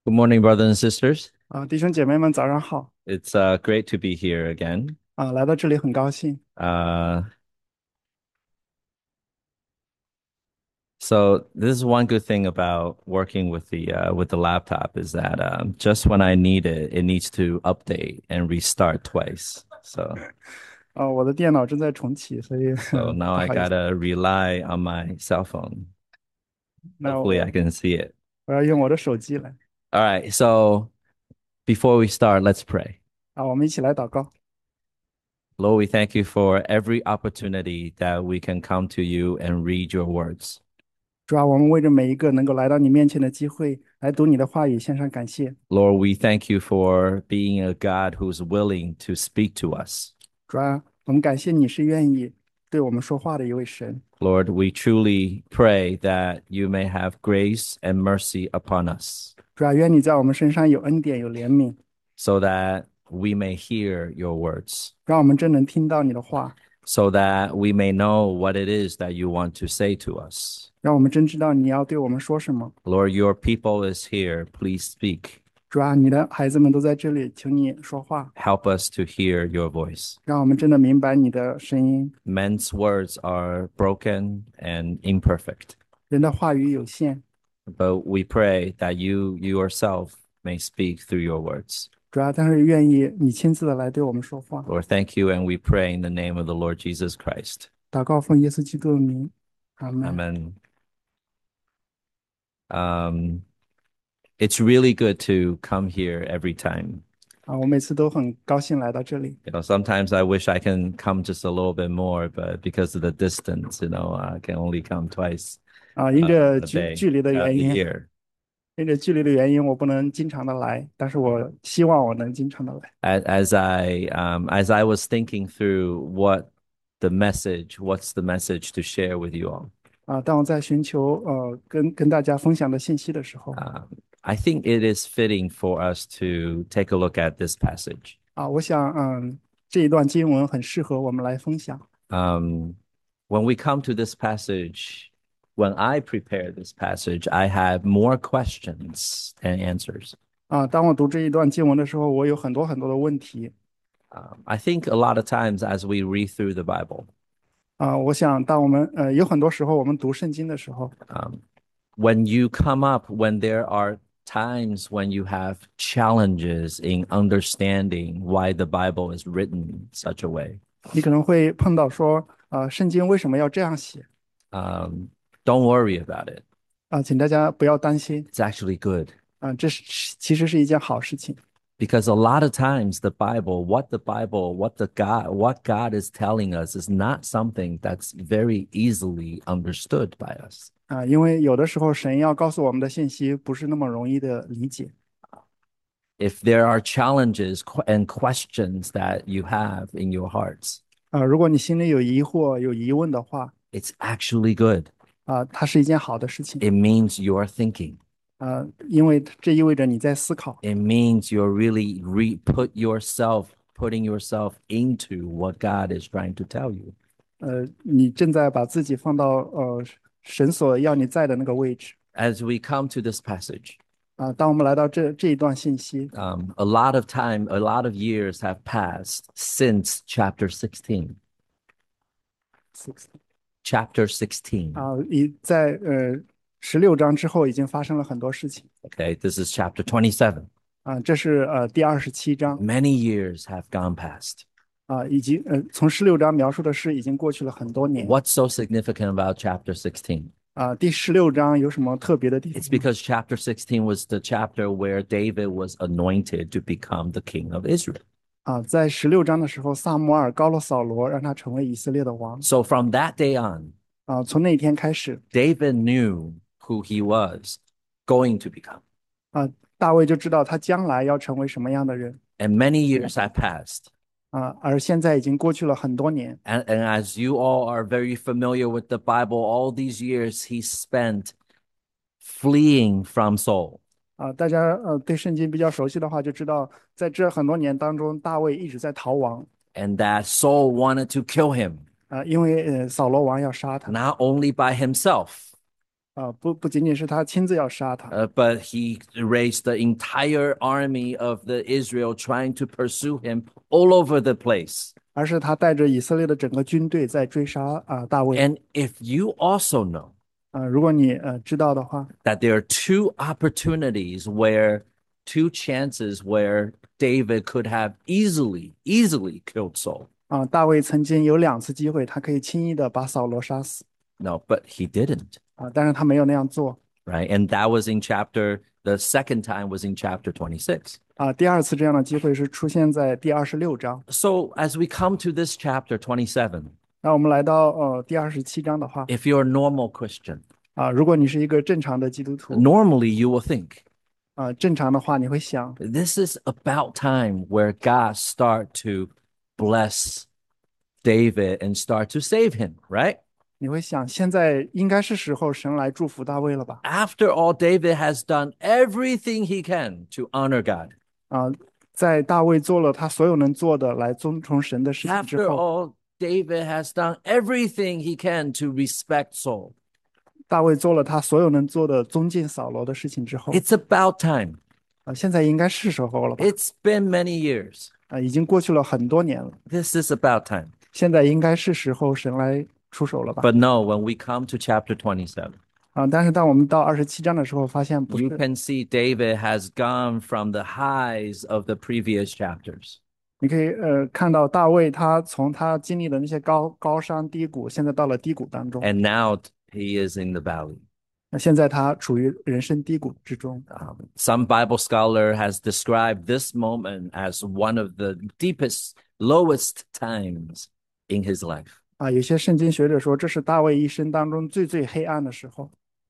Good morning, brothers and sisters. 弟兄姐妹们，早上好！ It's great to be here again. 来到这里很高兴。 Uh, so this is one good thing about working with the laptop is that just when I need it, it needs to update and restart twice. 我的电脑正在重启，所以 So now 不 I 好意思。 gotta rely on my cell phone. 那 Hopefully, I 我 can see it. 我要用我的手机来。 All right. So before we start, let's pray. 我们一起来祷告。 Lord, we thank you for every opportunity that we can come to you and read your words. 主啊，我们为着每一个能够来到你面前的机会，来读你的话语，献上感谢。 Lord, we thank you for being a God who's willing to speak to us. 主啊，我们感谢你是愿意对我们说话的一位神。 Lord, we truly pray that you may have grace and mercy upon us 主啊，愿你在我们身上有恩典，有怜悯， so that we may hear your words, 让我们真能听到你的话， so that we may know what it is that you want to say to us. 让我们真知道你要对我们说什么。 Lord, your people is here. Please speak. 主啊，你的孩子们都在这里，求你说话， Help us to hear your voice. 让我们真的明白你的声音。 Men's words are broken and imperfect, 人的话语有限， but we pray that you yourself may speak through your words. 主要但是愿意你亲自的来对我们说话。 Lord, thank you, and we pray in the name of the Lord Jesus Christ. 祷告奉耶稣基督的名，阿门。 Amen. Um, it's really good to come here every time. 我每次都很高兴来到这里。 Sometimes I wish I can come just a little bit more, but because of the distance, I can only come twice 因着 a day, 距离的原 a 因， year. 因着距离的原因，我不能经常的来，但是我希望我能经常的来。 As I was thinking through what's the message to share with you all. 当我在寻求跟大家分享的信息的时候， Um, I think it is fitting for us to take a look at this passage. 我想这一段经文很适合我们来分享。 Um, when we come to this passage, when I prepare this passage, I have more questions than answers. 当我读这一段经文的时候，我有很多很多的问题。 I think a lot of times as we read through the Bible, 我想当我们有很多时候我们读圣经的时候， um, when there are times when you have challenges in understanding why the Bible is written such a way, 你可能会碰到说，圣经为什么要这样写？ um, don't worry about it. 请大家不要担心， It's actually good. 这其实是一件好事情。 Because a lot of times what God is telling us is not something that's very easily understood by us. 因为有的时候神要告诉我们的信息不是那么容易的理解。 If there are challenges and questions that you have in your hearts, 如果你心里有疑惑、有疑问的话， it's actually good. 它是一件好的事情。 It means you're thinking. 因为这意味着你在思考， It means you're really putting yourself into what God is trying to tell you. 你正在把自己放到神所要你在的那个位置。 As we come to this passage, 当我们来到这一段信息， a lot of years have passed since chapter 16. Chapter 16. 在16章之后已经发生了很多事情。 Okay, this is chapter 27. 这是第27章。 Many years have gone past. 已经从16章描述的事已经过去了很多年。 What's so significant about chapter 16? 第16章有什么特别的地 It's 方吗？ because chapter 16 was the chapter where David was anointed to become the king of Israel. 在16章的时候，萨摩尔高了扫罗，让他成为以色列的王。 So from that day on, 从那一天开始， David knew who he was going to become. 大卫就知道他将来要成为什么样的人。 And many years have passed. 而现在已经过去了很多年。 And as you all are very familiar with the Bible, all these years he spent fleeing from Saul. 大家对圣经比较熟悉的话，就知道在这很多年当中，大卫一直在逃亡。 And that Saul wanted to kill him, 因为扫罗王要杀他。 not only by himself, 不仅仅是他亲自要杀他， but he raised the entire army of the Israel trying to pursue him all over the place. 而是他带着以色列的整个军队在追杀大卫。 And if you also know 如果你知道的话， that there are two opportunities where two chances where David could have easily killed Saul. 大卫曾经有2次机会，他可以轻易的把扫罗杀死 No, but he didn't, 但是他没有那样做 right? And that was in the second time was in chapter 26. 第2次这样的机会是出现在第26章。 So as we come to this chapter 27, 那我们来到第27章的话， if you're a normal Christian, 如果你是一个正常的基督徒 normally you will think 正常的话，你会想 this is about time where God start to bless David and start to save him, right? 你会想，现在应该是时候神来祝福大卫了吧？ After all, David has done everything he can to honor God. 在大卫做了他所有能做的来遵从神的事情之 After 后， all, David has done everything he can to respect Saul. 大卫做了他所有能做的尊敬扫罗的事情之后， It's about time. 现在应该是时候了吧？ It's been many years. 已经过去了很多年了， This is about time. 现在应该是时候神来出手了吧？ But no, when we come to chapter 27, 但是当我们到27章的时候，发现不 you 是。 can see David has gone from the highs of the previous chapters. 你可以看到大卫他从他经历的那些高山低谷，现在到了低谷当中。 And now he is in the valley. 现在他处于人生低谷之中。 Some Bible scholar has described this moment as one of the deepest, lowest times in his life. 有些圣经学者说，这是大卫一生当中最黑暗的时候。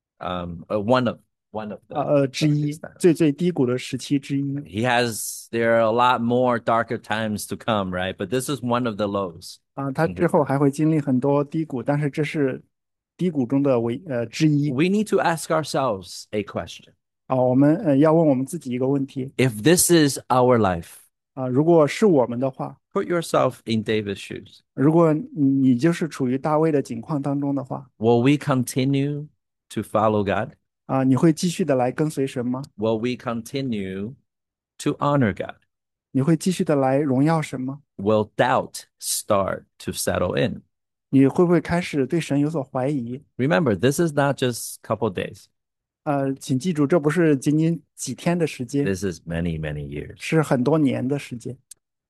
One of the 之一，最低谷的时期之一。 there are a lot more darker times to come, right? But this is one of the lows. 他之后还会经历很多低谷，但是这是低谷中的之一。 We need to ask ourselves a question. 我们要问我们自己一个问题。 If this is our life, 如果是我们的话， put yourself in David's shoes. 如果你就是处于大卫的境况当中的话， Will we continue to follow God? 你会继续的来跟随神吗？ Will we continue to honor God? 你会继续的来荣耀神吗？ Will doubt start to settle in? 你会不会开始对神有所怀疑？ Remember, this is not just a couple days. 请记住，这不是仅仅几天的时间， This is many, many years. 是很多年的时间。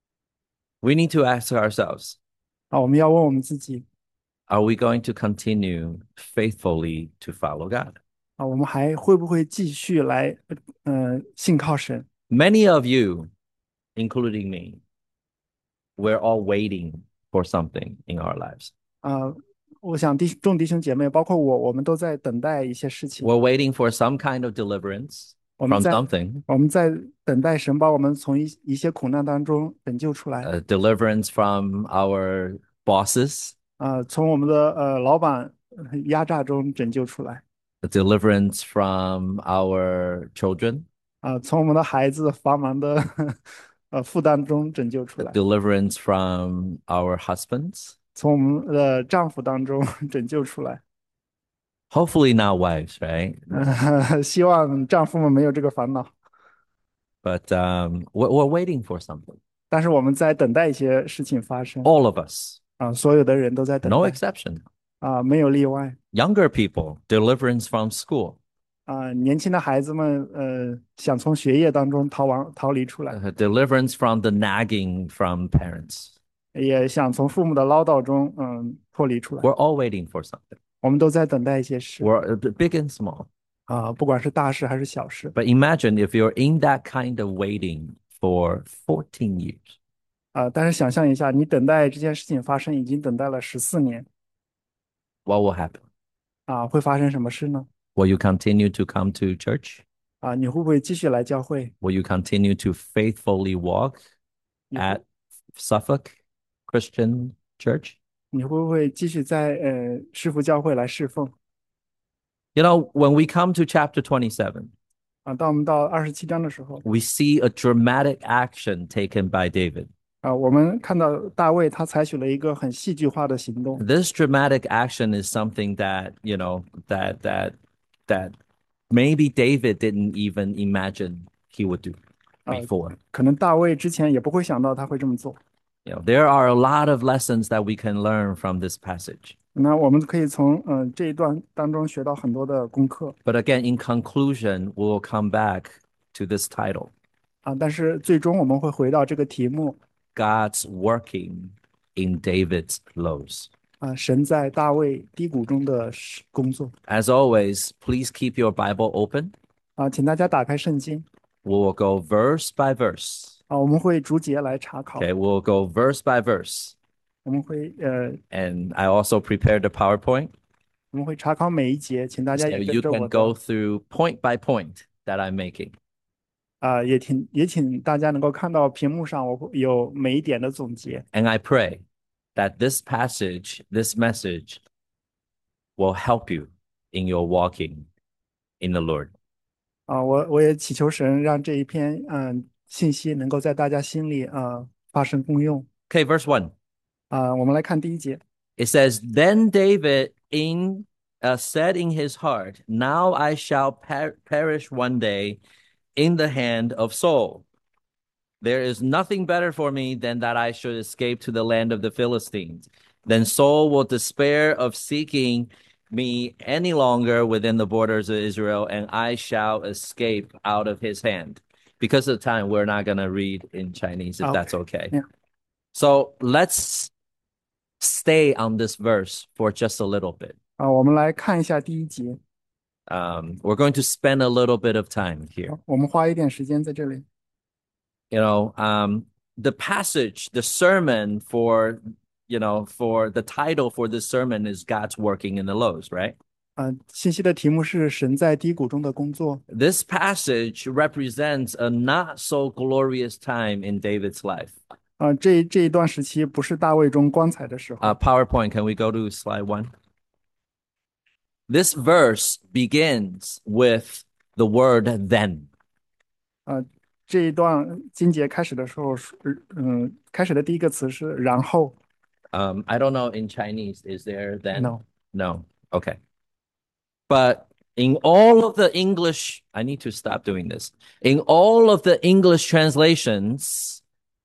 We need to ask ourselves, 我们要问我们自己， are we going to continue faithfully to follow God? 我们还会不会继续来信靠神？ Many of you, including me, we're all waiting for something in our lives. 我想众弟兄姐妹，包括我们都在等待一些事情。 We're waiting for some kind of deliverance 我们 from 在 something, 我们在等待神把我们从一些苦难当中拯救出来。 deliverance from our bosses, 从我们的老板压榨中拯救出来。 deliverance from our children, 从我们的孩子繁忙的负担中拯救出来。 deliverance from our husbands, 从我们的丈夫当中拯救出来。 hopefully not wives, right? 希望丈夫们没有这个烦恼。 But we're waiting for something. 但是我们在等待一些事情发生。 All of us, 所有的人都在等 no 待。 exception. 没有例外。 Younger people, deliverance from school, 年轻的孩子们想从学业当中逃离出来， deliverance from the nagging from parents. 也想从父母的唠叨中脱离出来。 We're all waiting for something. 我们都在等待一些事。 We're big and small. 不管是大事还是小事。 But imagine if you're in that kind of waiting for 14 years. 但是想象一下，你等待这件事情发生，已经等待了14年。 What will happen? 会发生什么事呢？ Will you continue to come to church? 你会不会继续来教会？ Will you continue to faithfully walk at Suffolk Christian Church? 你会不会继续在市府教会来侍奉？ You know, when we come to chapter 27, 当我们到27章的时候， we see a dramatic action taken by David. 我们看到大卫他采取了一个很戏剧化的行动。 This dramatic action is something that, you know, that that maybe David didn't even imagine he would do 呃， before. 可能大卫之前也不会想到他会这么做。 There are a lot of lessons that we can learn from this passage. 那我们可以从这一段当中学到很多的功课 But again, in conclusion, we'll come back to this title, 啊，但是最终我们会回到这个题目 God's working in David's lows. 啊，神在大卫低谷中的工作 As always, please keep your Bible open. 啊，请大家打开圣经 We will go verse by verse. 啊，我们会逐节来查考， Okay, we'll go verse by verse. 我们会 And I also prepared a PowerPoint. 我们会查考每一节，请大家 So 也跟 you 着 can 我 go 的 through point by point that I'm making. 啊，也请大家能够看到屏幕上我会有每一点的总结 And I pray that this passage, this message will help you in your walking in the Lord. 啊，我也祈求神让这一篇信息能够在大家心里发生功用 Okay, verse 1. 啊，我们来看第一节。 It says, Then David said in his heart, Now I shall perish one day in the hand of Saul. There is nothing better for me than that I should escape to the land of the Philistines. Then Saul will despair of seeking me any longer within the borders of Israel, and I shall escape out of his hand. Because of time, we're not going to read in Chinese, if that's okay. Yeah. So let's stay on this verse for just a little bit. 啊，我们来看一下第一节， We're going to spend a little bit of time here. 我们花一点时间在这里。 The passage, the sermon for the title for this sermon is God's working in the lows, right? 信息的题目是神在低谷中的工作。 This passage represents a not so glorious time in David's life. 这一段时期不是大卫中光彩的时候。 PowerPoint, can we go to slide 1? This verse begins with the word then. 这一段经节开始的时候开始的第一个词是然后。 I don't know in Chinese, is there then? No. No. Okay. But in all of the English, I need to stop doing this. In all of the English translations,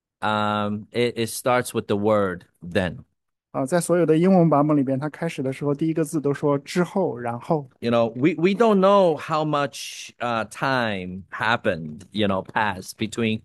it starts with the word then. 在所有的英文版本里边，它开始的时候第一个字都说之后，然后。 We don't know how much time happened, passed between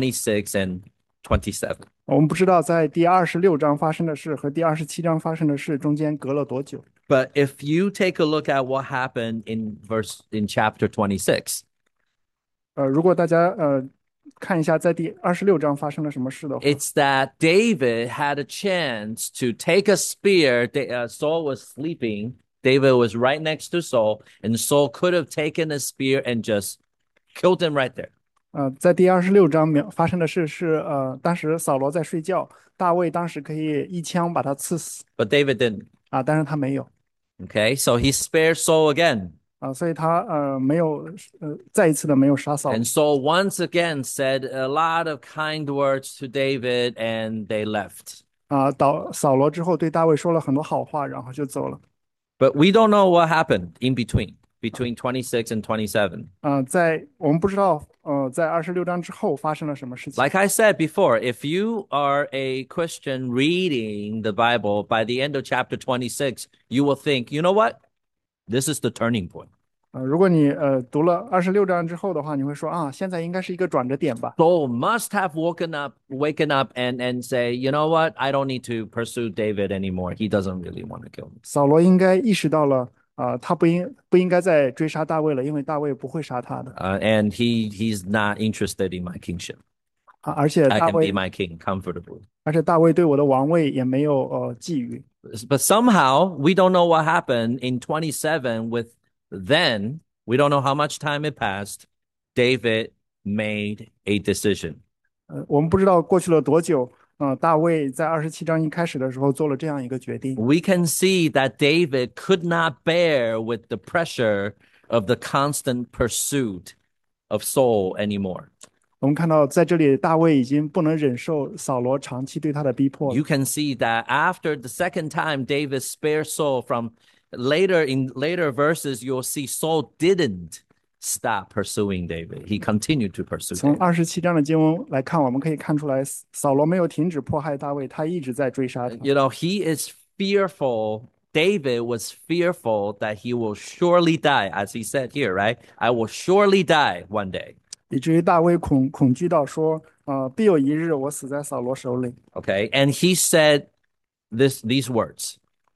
26 and 27. 我们不知道在第26章发生的事和第27章发生的事中间隔了多久。 But if you take a look at what happened in chapter 26, 如果大家看一下在第26章发生了什么事的话， it's that David had a chance to take a spear. Saul was sleeping. David was right next to Saul, and Saul could have taken a spear and just killed him right there. 在第26章发生的事是当时扫罗在睡觉，大卫当时可以一枪把他刺死 But David didn't. 但是他没有 Okay, so he spared Saul again. 所以他没有再一次的没有杀扫罗 And Saul once again said a lot of kind words to David, and they left. 扫罗之后对大卫说了很多好话，然后就走了。 But we don't know what happened in between 26 and 27. 我们不知道在26章之后发生了什么事情。 Like I said before, if you are a Christian reading the Bible, by the end of chapter 26, you will think, you know what? This is the turning point. 如果你读了26章之后的话，你会说现在应该是一个转折点吧。 Saul must have waken up and say, you know what? I don't need to pursue David anymore. He doesn't really want to kill me. 扫罗应该意识到了他不应该再追杀大卫了，因为大卫不会杀他的。 And he's not interested in my kingship. 而且 I 大 can be 卫 my king comfortably. 大卫对我的王位也没有觊觎。 But somehow we don't know what happened in 27 with then. We don't know how much time it passed. David made a decision. 我们不知道过去了多久。大卫在27章一开始的时候做了这样一个决定。 We can see that David could not bear with the pressure of the constant pursuit of Saul anymore. 我们看到在这里，大卫已经不能忍受扫罗长期对他的逼迫。 You can see that after the second time David spared Saul from Later in later verses, you'll see Saul didn't stop pursuing David. He continued to pursue 从 David. 27章的经文来看，我们可以看出来，扫罗没有停止迫害大卫，他一直在追杀他。 You know, he is fearful. David was fearful that he will surely die, as he said here, right? I will surely die one day. 以至于大卫恐惧到说，必有一日我死在扫罗手里。 Okay. And he said these words.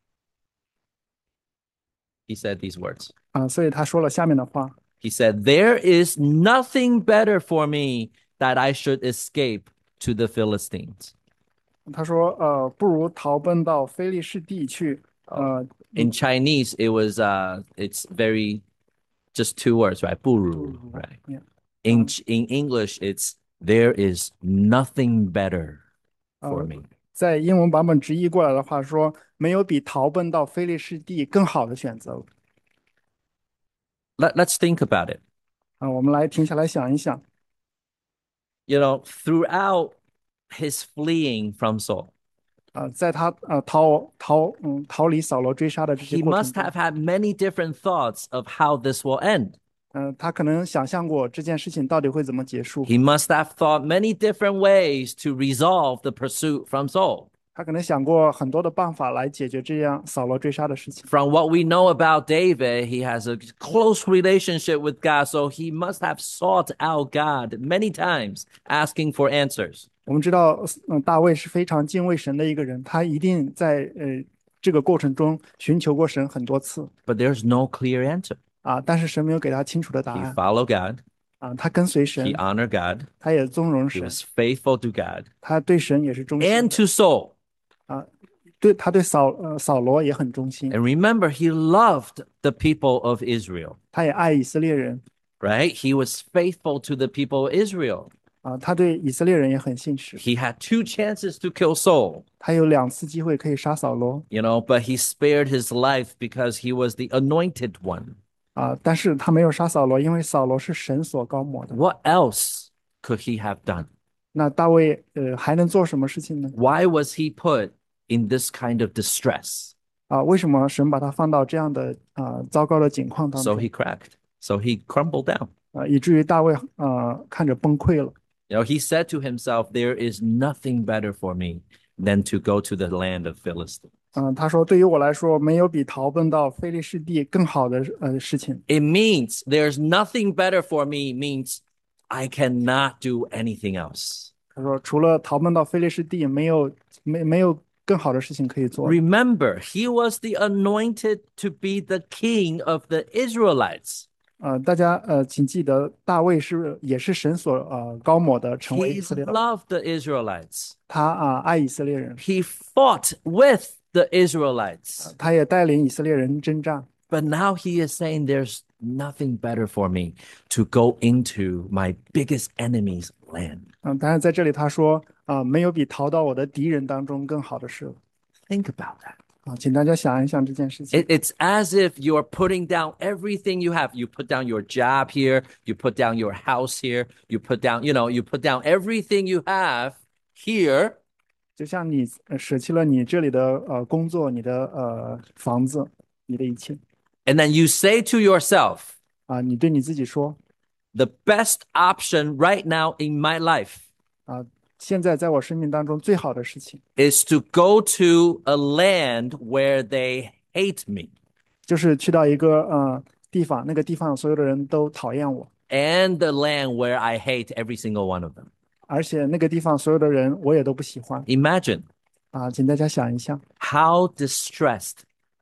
He said these words. 所以他说了下面的话。 He said, There is nothing better for me that I should escape to the Philistines. 他说，不如逃奔到非利士地去。 In Chinese, it's very just two words, right? 不如, right? Yeah. In English, it's there is nothing better for me. 在英文版本直译过来的话说，没有比逃奔到非利士地更好的选择了。 Let's think about it. 我们来停下来想一想。 You know, throughout his fleeing from Saul, 在他逃离扫罗追杀的这些 he 过程 must 中， have had many different thoughts of how this will end. 他可能想象过这件事情到底会怎么结束。 He must have thought many different ways to resolve the pursuit from Saul. 他可能想过很多的办法来解决这样扫罗追杀的事情。 From what we know about David, he has a close relationship with God, so he must have sought out God many times, asking for answers. 我们知道，大卫是非常敬畏神的一个人，他一定在这个过程中寻求过神很多次 But there's no clear answer. 但是神没有给他清楚的答 He 案 followed God, 他跟随神 he，honored God, 他也纵容 he 神， was faithful to God 他对神也是忠心 and 的 to Saul. 他对扫罗也很忠心， And remember, he loved the people of Israel, 他也爱以色列人 right? He was faithful to the people of Israel. 他对以色列人也很信实， He had two chances to kill Saul, 他有2次机会可以杀扫罗 you know, but he spared his life because he was the anointed one. 但是他没有杀扫罗，因为扫罗是神所高抹的。 What else could he have done? 那大卫还能做什么事情呢？ Why was he put in this kind of distress? 为什么神把他放到这样的糟糕的境况当 So 中 he cracked. So he crumbled down. 以至于大卫看着崩溃了 You know, he said to himself, There is nothing better for me than to go to the land of Philistine. 他说：“对于我来说，没有比逃奔到非利士地更好的事情。 It means there's nothing better for me means I cannot do anything else. 他说：“除了逃奔到非利士地，没有更好的事情可以做。 Remember, he was the anointed to be the king of the Israelites. 大家请记得，大卫也是神所高抹的，成为以 He 色列的。 loved the Israelites. 他爱以色列人， He fought with the Israelites. 他也带领以色列人征战。 But now he is saying there's nothing better for me to go into my biggest enemy's land. 但是在这里他说没有比逃到我的敌人当中更好的事了。 Think about that. 请大家想一想这件事情。 It's as if you're putting down everything you have. You put down your job here, you put down your house here, you put down, you put down everything you have here. 就像你舍弃了你这里的工作、你的房子、你的一切 And then you say to yourself, 你对你自己说 the best option right now in my life 现在在我生命当中最好的事情 is to go to a land where they hate me 就是去到一个地方，那个地方所有的人都讨厌我， and the land where I hate every single one of them. 而且那个地方所有的人我也都不喜欢 Imagine 请大家想一下 how distressed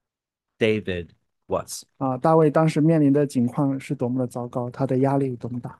David was. 大卫当时面临的境况是多么的糟糕，他的压力有多么大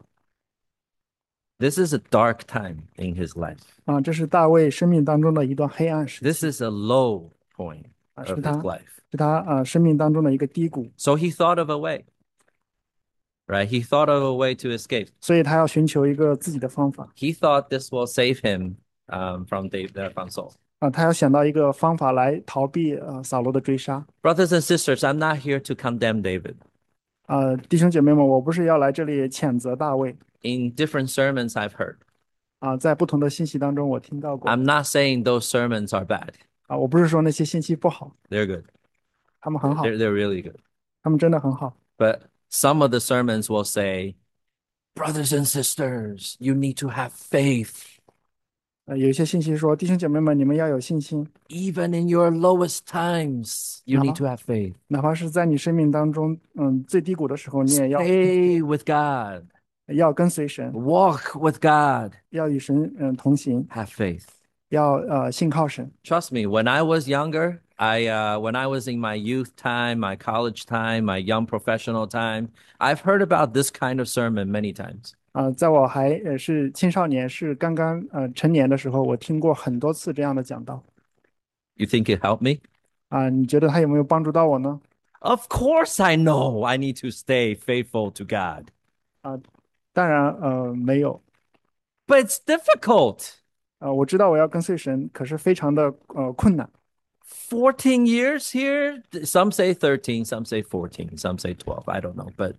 This is a dark time in his life. 这是大卫生命当中的一段黑暗时期 This is a low point of his life. 是他生命当中的一个低谷， So he thought of a way, right? He thought of a way to escape. 所以他要寻求一个自己的方法 He thought this will save him from Saul. 他要想到一个方法来逃避扫罗的追杀 Brothers and sisters, I'm not here to condemn David. 弟兄姐妹们，我不是要来这里谴责大卫 In different sermons I've heard, 在不同的信息当中我听到过 I'm not saying those sermons are bad. 我不是说那些信息不好 They're good. 他们很好， They're really good. 他们真的很好。 But some of the sermons will say, brothers and sisters, you need to have faith. 有一些信息说，弟兄姐妹们，你们要有信心， Even in your lowest times, you 哪 need 怕 to have faith. 哪怕是在你生命当中，最低谷的时候，你也要 Stay with God, 要跟随神， walk with God, 要与神同行， have faith. 要信靠神。 Trust me, when I was younger, when I was in my youth time, my college time, my young professional time, I've heard about this kind of sermon many times. 在我还是青少年，是刚刚成年的时候，我听过很多次这样的讲道。 You think it helped me? 你觉得他有没有帮助到我呢？ Of course, I know I need to stay faithful to God, 啊、当然没有。 but it's difficult. 我知道我要跟随神，可是非常的困难。 14 years here. Some say 13, some say 14, some say 12. I don't know, but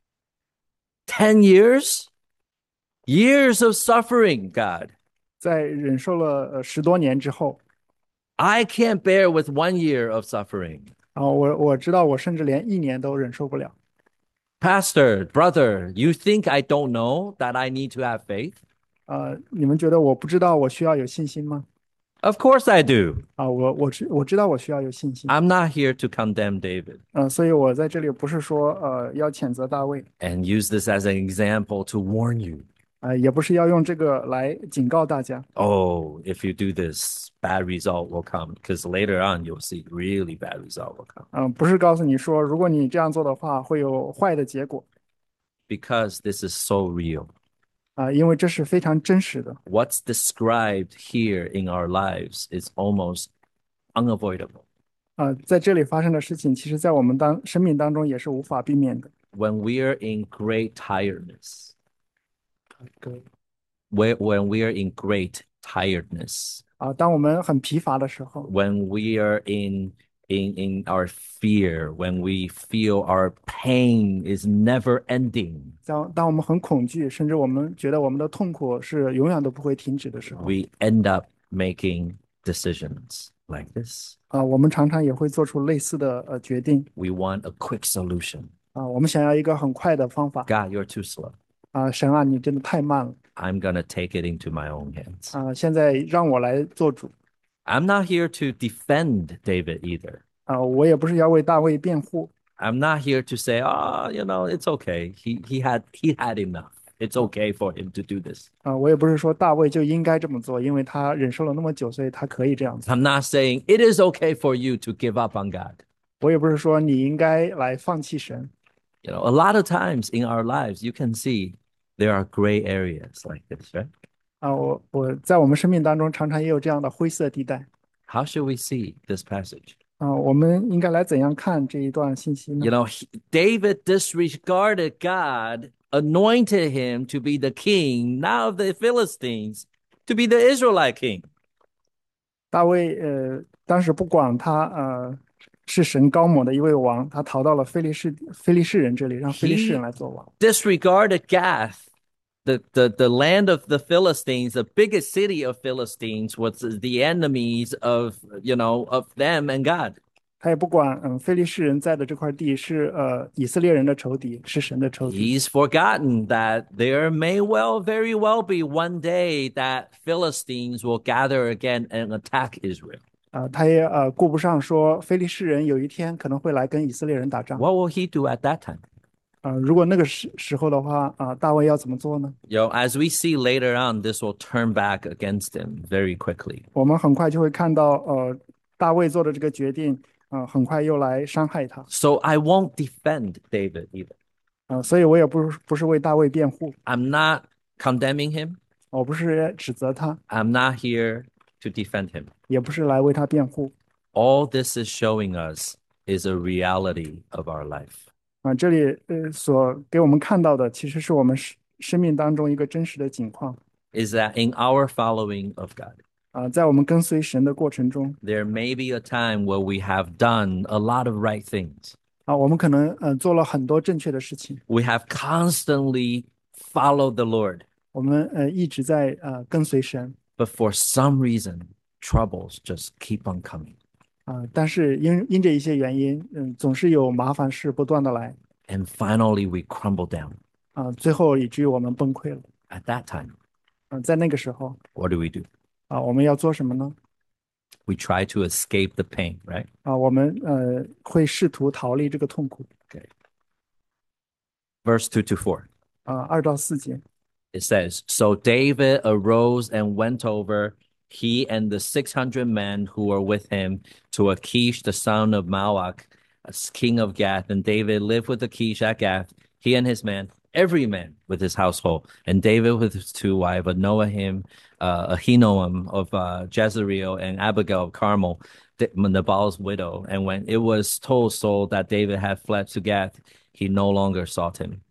10 years? Years of suffering, God. 在忍受了10多年之后， I can't bear with 1 year of suffering. 我知道我甚至连1年都忍受不了。 Pastor, brother, you think I don't know that I need to have faith? 你们觉得我不知道我需要有信心吗？ Of course I do. 我知道我需要有信心。 I'm not here to condemn David 所以我在这里不是说要谴责大卫， and use this as an example to warn you. 也不是要用这个来警告大家。 Oh, if you do this, bad result will come because later on you'll see really bad result will come 不是告诉你说，如果你这样做的话，会有坏的结果。 because this is so real. 因为这是非常真实的。 What's described here in our lives is almost unavoidable. 在这里发生的事情，其实在我们生命当中也是无法避免的。 When we're in great tiredness, 对 when we are in great tiredness, 当我们很疲乏的时候， when we are in our fear, when we feel our pain is never ending, 当我们很恐惧，甚至我们觉得我们的痛苦是永远都不会停止的时候， we end up making decisions like this. 我们常常也会做出类似的决定。 We want a quick solution. 我们想要一个很快的方法。 God, you're too slow. 神啊，你真的太慢了。 I'm going to take it into my own hands. 现在让我来做主。 I'm not here to defend David either. 我也不是要为大卫辩护。 I'm not here to say, oh, it's okay. He had enough. It's okay for him to do this. 我也不是说大卫就应该这么做，因为他忍受了那么久，所以他可以这样做。 I'm not saying it is okay for you to give up on God. 我也不是说你应该来放弃神。 A lot of times in our lives, you can see there are gray areas like this, right? 我在我们生命当中常常也有这样的灰色地带。 How should we see this passage? 我们应该来怎样看这一段信息呢？ David disregarded God, anointed him to be the king, now of the Philistines, to be the Israelite king. 大卫当时不管他是神高抹的一位王，他逃到了非利士人这里，让非利士人来做王。 Disregarded Gath, the land of the Philistines, the biggest city of Philistines, was the enemies of them and God. 他也不管非利士人在的这块地是以色列人的仇敌，是神的仇敌。 He's forgotten that there may very well be one day that Philistines will gather again and attack Israel. 他也顾不上说非利士人有一天可能会来跟以色列人打仗。 What will he do at that time? 如果那个时候的话，大卫要怎么做呢？ As we see later on, this will turn back against him very quickly. 我们很快就会看到，大卫做的这个决定，很快又来伤害他。 So I won't defend David either. 所以我也不是为大卫辩护， I'm not condemning him. 我不是指责他， I'm not here to defend him. 也不是来为他辩护。 All this is showing us is a reality of our life. 这里所给我们看到的，其实是我们生命当中一个真实的景况。 Is that in our following of God, 在我们跟随神的过程中， there may be a time where we have done a lot of right things. 我们可能做了很多正确的事情， We have constantly followed the Lord, 我们一直在跟随神。 but for some reason, troubles just keep on coming. 但是因着一些原因，总是有麻烦事不断的来， and finally we crumble down. 最后以至于我们崩溃了。 At that time, 在那个时候， what do we do? 我们要做什么呢？ We try to escape the pain, right? 我们会试图逃离这个痛苦。 Okay. Verse 2 to 4. 2到4节， It says, So David arose and went over, he and the 600 men who were with him, to Achish, the son of Maoch, king of Gath. And David lived with Achish at Gath, he and his men, every man with his household. And David with his two wives, Anoahim, Ahinoam of Jezreel, and Abigail of Carmel, Nabal's widow. And when it was told Saul that David had fled to Gath, he no longer sought him.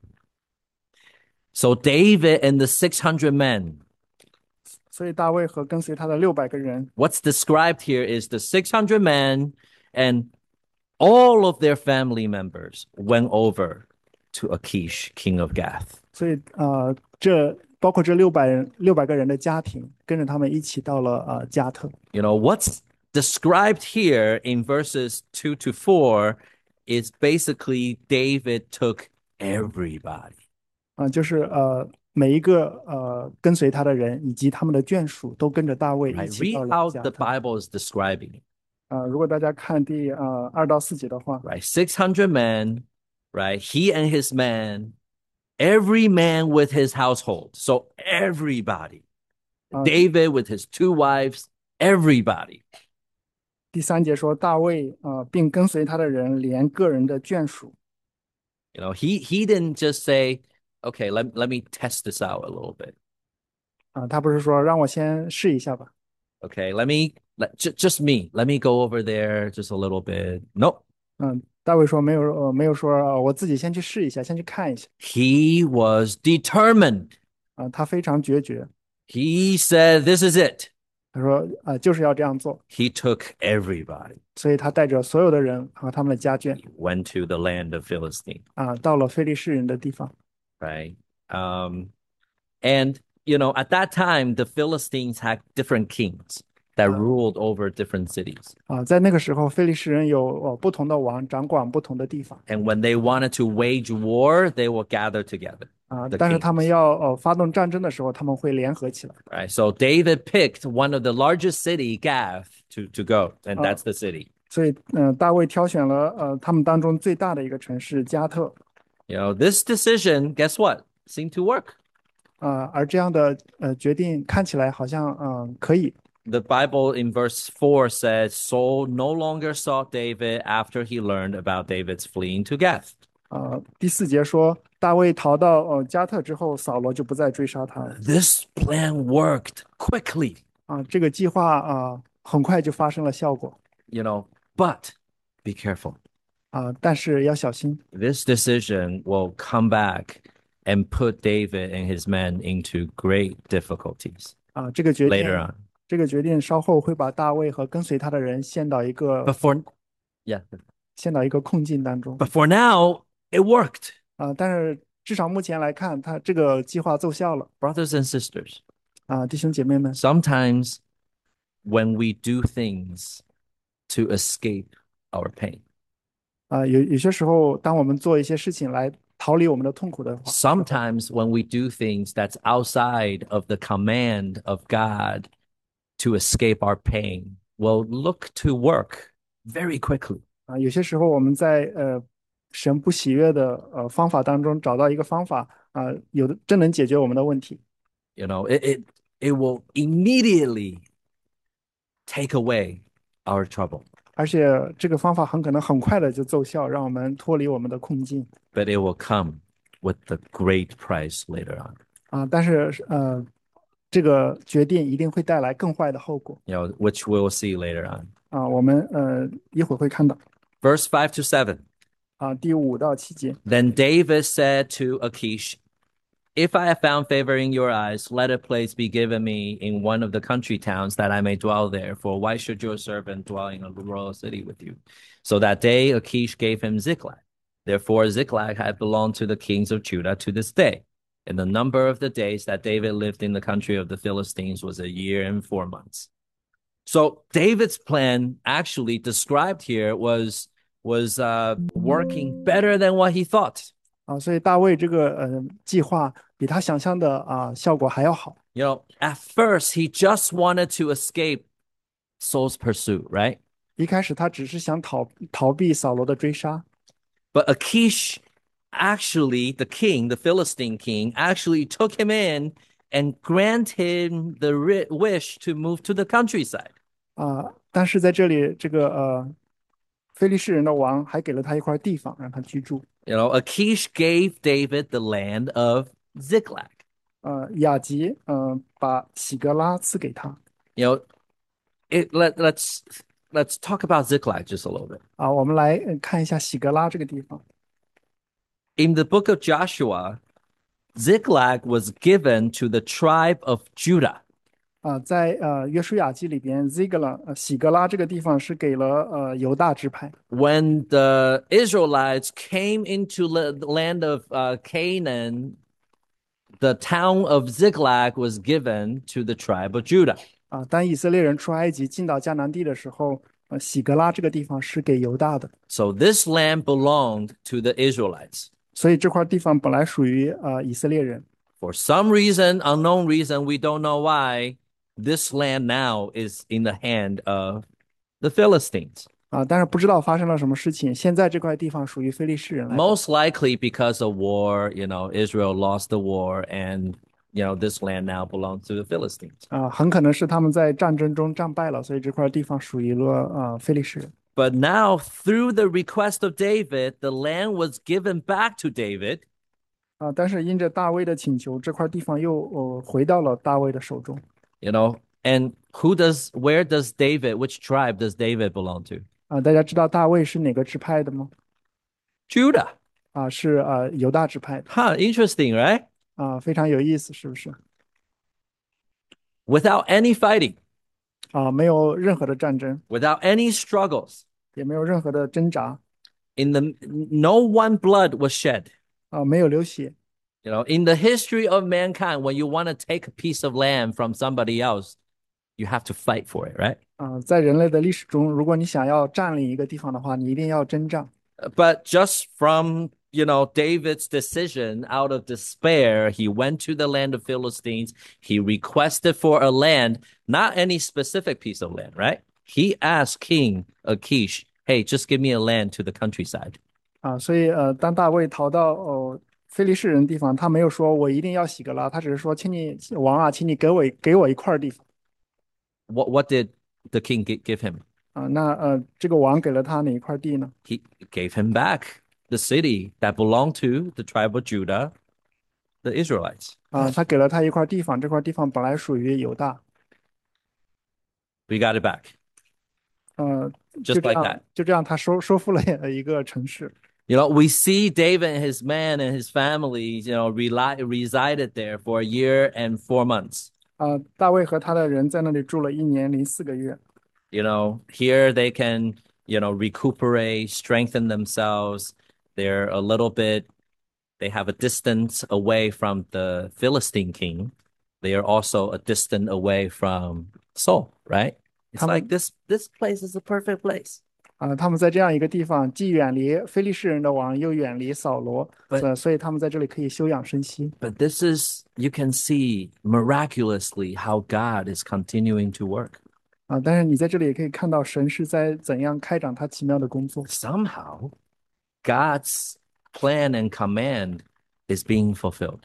So David and the 600 men. 所以大卫和跟随他的600个人， What's described here is the 600 men and all of their family members went over to Achish, king of Gath. 所以这包括这600个人的家庭，跟着他们一起到了加特。 You know, what's described here in verses 2 to 4 is basically David took everybody. 就是每一个跟随他的人以及他们的眷属都跟着大卫一 Right? 起到 Read 了 how 加 the 特。 Bible is describing it. 如果大家看第2到4节的话， Right? 600 men, right? He and his men, every man with his household. So everybody. David with his two wives, everybody. 第3节说大卫并跟随他的人连个人的眷属。 You know, he didn't just say, okay, let me test this out a little bit. 他不是说让我先试一下吧。 Okay, just me. Let me go over there just a little bit. Nope. 大卫说没有说我自己先去试一下，先去看一下。 He was determined. 他非常决绝。 He said, this is it. 他说就是要这样做。 He took everybody. 所以他带着所有的人和他们的家眷 Went to the land of Philistine. 到了非利士人的地方。 Right. And you know, at that time, the Philistines had different kings that ruled over different cities. 在那个时候，非利士人有不同的王，掌管不同的地方。 And when they wanted to wage war, they will gather together. 但是他们要发动战争的时候，他们会联合起来。 Right. So David picked one of the largest city, Gath, to go, and that's the city. 所以大卫挑选了他们当中最大的一个城市加特。 You know, this decision, guess what? Seemed to work. 而这样的决定看起来好像可以。 The Bible in verse 4 says Saul no longer sought David after he learned about David's fleeing to Gath. 第4节说，大卫逃到加特之后，扫罗就不再追杀他了。 This plan worked quickly. 这个计划很快就发生了效果。 You know, but be careful. 但是要小心。 This decision will come back and put David and his men into great difficulties 这个决定 later on. 这个决定稍后会把大卫和跟随他的人陷到一个 Yeah. 困境当中。 But for now, it worked. 但是至少目前来看，他这个计划奏效了。 Brothers and sisters, 弟兄姐妹们， sometimes when we do things to escape our pain, 有些时候，当我们做一些事情来逃离我们的痛苦的话， sometimes when we do things that's outside of the command of God to escape our pain, we'll look to work very quickly. 有些时候我们在神不喜悦的方法当中找到一个方法有的真能解决我们的问题。 You know, it will immediately take away our trouble, 而且这个方法很可能很快的就奏效，让我们脱离我们的困境。 but it will come with the great price later on. 但是这个决定一定会带来更坏的后果。 You know, which we'll see later on. 我们一会儿会看到。 Verse 5 to 7. 第5到7节。 Then David said to Achish, If I have found favor in your eyes, let a place be given me in one of the country towns that I may dwell there. For why should your servant dwell in a royal city with you? So that day Achish gave him Ziklag. Therefore Ziklag had belonged to the kings of Judah to this day. And the number of the days that David lived in the country of the Philistines was 1 year and 4 months. So David's plan actually described here was working better than what he thought. 所以大卫这个计划比他想象的效果还要好。 You know, at first he just wanted to escape Saul's pursuit, right? 一开始他只是想逃避扫罗的追杀， But Achish, actually, the king, the Philistine king, actually took him in and grant him the wish to move to the countryside. 但是在这里，这个非利士人的王还给了他一块地方让他居住。 You know, Achish gave David the land of Ziklag. 雅吉把喜格拉赐给他。 You know, let's talk about Ziklag just a little bit. 我们来看一下喜格拉这个地方。 In the book of Joshua, Ziklag was given to the tribe of Judah. 在约书亚记里边喜格拉这个地方是给了犹大支派。 When the Israelites came into the land of Canaan, the town of Ziklag was given to the tribe of Judah. 当以色列人出埃及进到迦南地的时候，喜格拉这个地方是给犹大的， So this land belonged to the Israelites. 所以这块地方本来属于以色列人。 For some reason, unknown reason, we don't know why, this land now is in the hand of the Philistines. 但是不知道发生了什么事情，现在这块地方属于非利士人来管。 Most likely because of war, you know, Israel lost the war and, you know, this land now belongs to the Philistines. 很可能是他们在战争中战败了，所以这块地方属于了非利士人。 But now, through the request of David, the land was given back to David. 但是因着大卫的请求，这块地方又回到了大卫的手中。 You know, and where does David, which tribe does David belong to? 大家知道大卫是哪个支派的吗？ Judah. 是犹大支派的。 Huh, interesting, right? 非常有意思，是不是？ Without any fighting, 没有任何的战争， without any struggles, 也没有任何的挣扎， no one blood was shed. 没有流血。 You know, in the history of mankind, when you want to take a piece of land from somebody else, you have to fight for it, right? 在人类的历史中，如果你想要占领一个地方的话，你一定要征战。 But just from, you know, David's decision out of despair, he went to the land of Philistines. He requested for a land, not any specific piece of land, right? He asked King Achish, hey, just give me a land to the countryside. 所以当大卫逃到非利士人地方，他没有说我一定要喜格拉，他只是说，请你王啊，请你给我一块地方。 What did the king give him? 那这个王给了他哪一块地呢？ He gave him back the city that belonged to the tribe of Judah, the Israelites. 他给了他一块地方，这块地方本来属于犹大。 We got it back. 就 Just 这 like 样 that. 就这样，他收复了一个城市。 You know, we see David and his men and his family, you know, resided there for a year and 4 months. 大卫和他的人在那里住了1年04个月。 You know, here they can, you know, recuperate, strengthen themselves. They're a little bit, they have a distance away from the Philistine king. They are also a distance away from Saul, right? It's like this place is a perfect place. 他们在这样一个地方，既远离非利士人的王，又远离扫罗，所以他们在这里可以休养生息。 But this is, you can see miraculously how God is continuing to work. 但是你在这里也可以看到神是在怎样开展他奇妙的工作。 Somehow, God's plan and command is being fulfilled.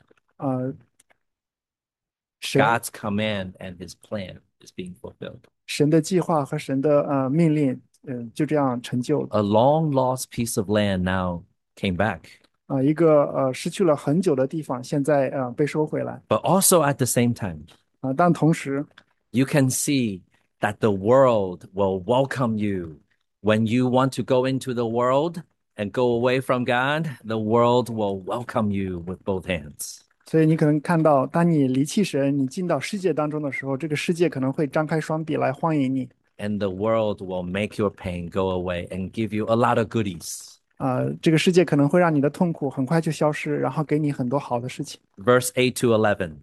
神 God's command and his plan is being fulfilled. 神的计划和神的命令，就这样成就了。 A long lost piece of land now came back. 一个失去了很久的地方，现在被收回来。 But also at the same time, 但同时 you can see that the world will welcome you. When you want to go into the world and go away from God, the world will welcome you with both hands. 所以你可能看到，当你离弃神，你进到世界当中的时候，这个世界可能会张开双臂来欢迎你。 And the world will make your pain go away and give you a lot of goodies. 这个世界可能会让你的痛苦很快就消失，然后给你很多好的事情。 Verse 8 to 11.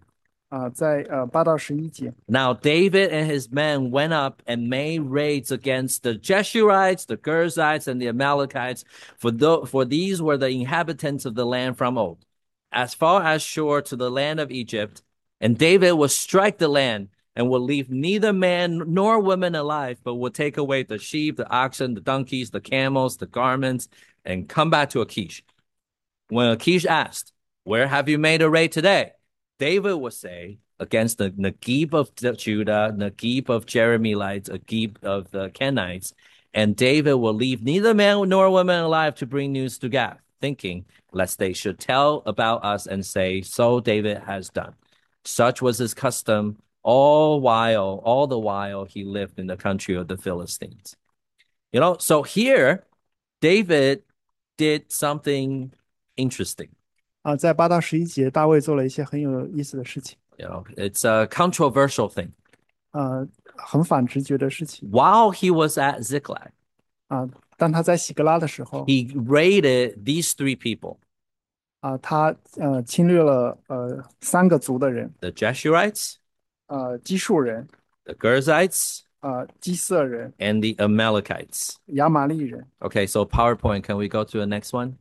在8到11节。 Now David and his men went up and made raids against the Jeshurites, the Girzites, and the Amalekites, for these were the inhabitants of the land from old, as far as shore to the land of Egypt. And David will strike the land and will leave neither man nor woman alive, but will take away the sheep, the oxen, the donkeys, the camels, the garments, and come back to Achish. When Achish asked, "Where have you made a raid today?" David would say, "Against the Negeb of Judah, Negeb of Jeremielites, Negeb of the Kenites." And David will leave neither man nor woman alive to bring news to Gath, thinking, lest they should tell about us and say, "So David has done." Such was his custom all the while he lived in the country of the Philistines. So here David did something interesting. 在8到11节，大卫做了一些很有意思的事情， It's a controversial thing. 很反直觉的事情。 While he was at Ziklag, 当他在喜格拉的时候， he raided these three people, 他侵略了3个族的人， the Jeshurites, 基述人， the Girzites, 基色人， and the Amalekites. 亚玛利人。 Okay, so PowerPoint, can we go to the next one?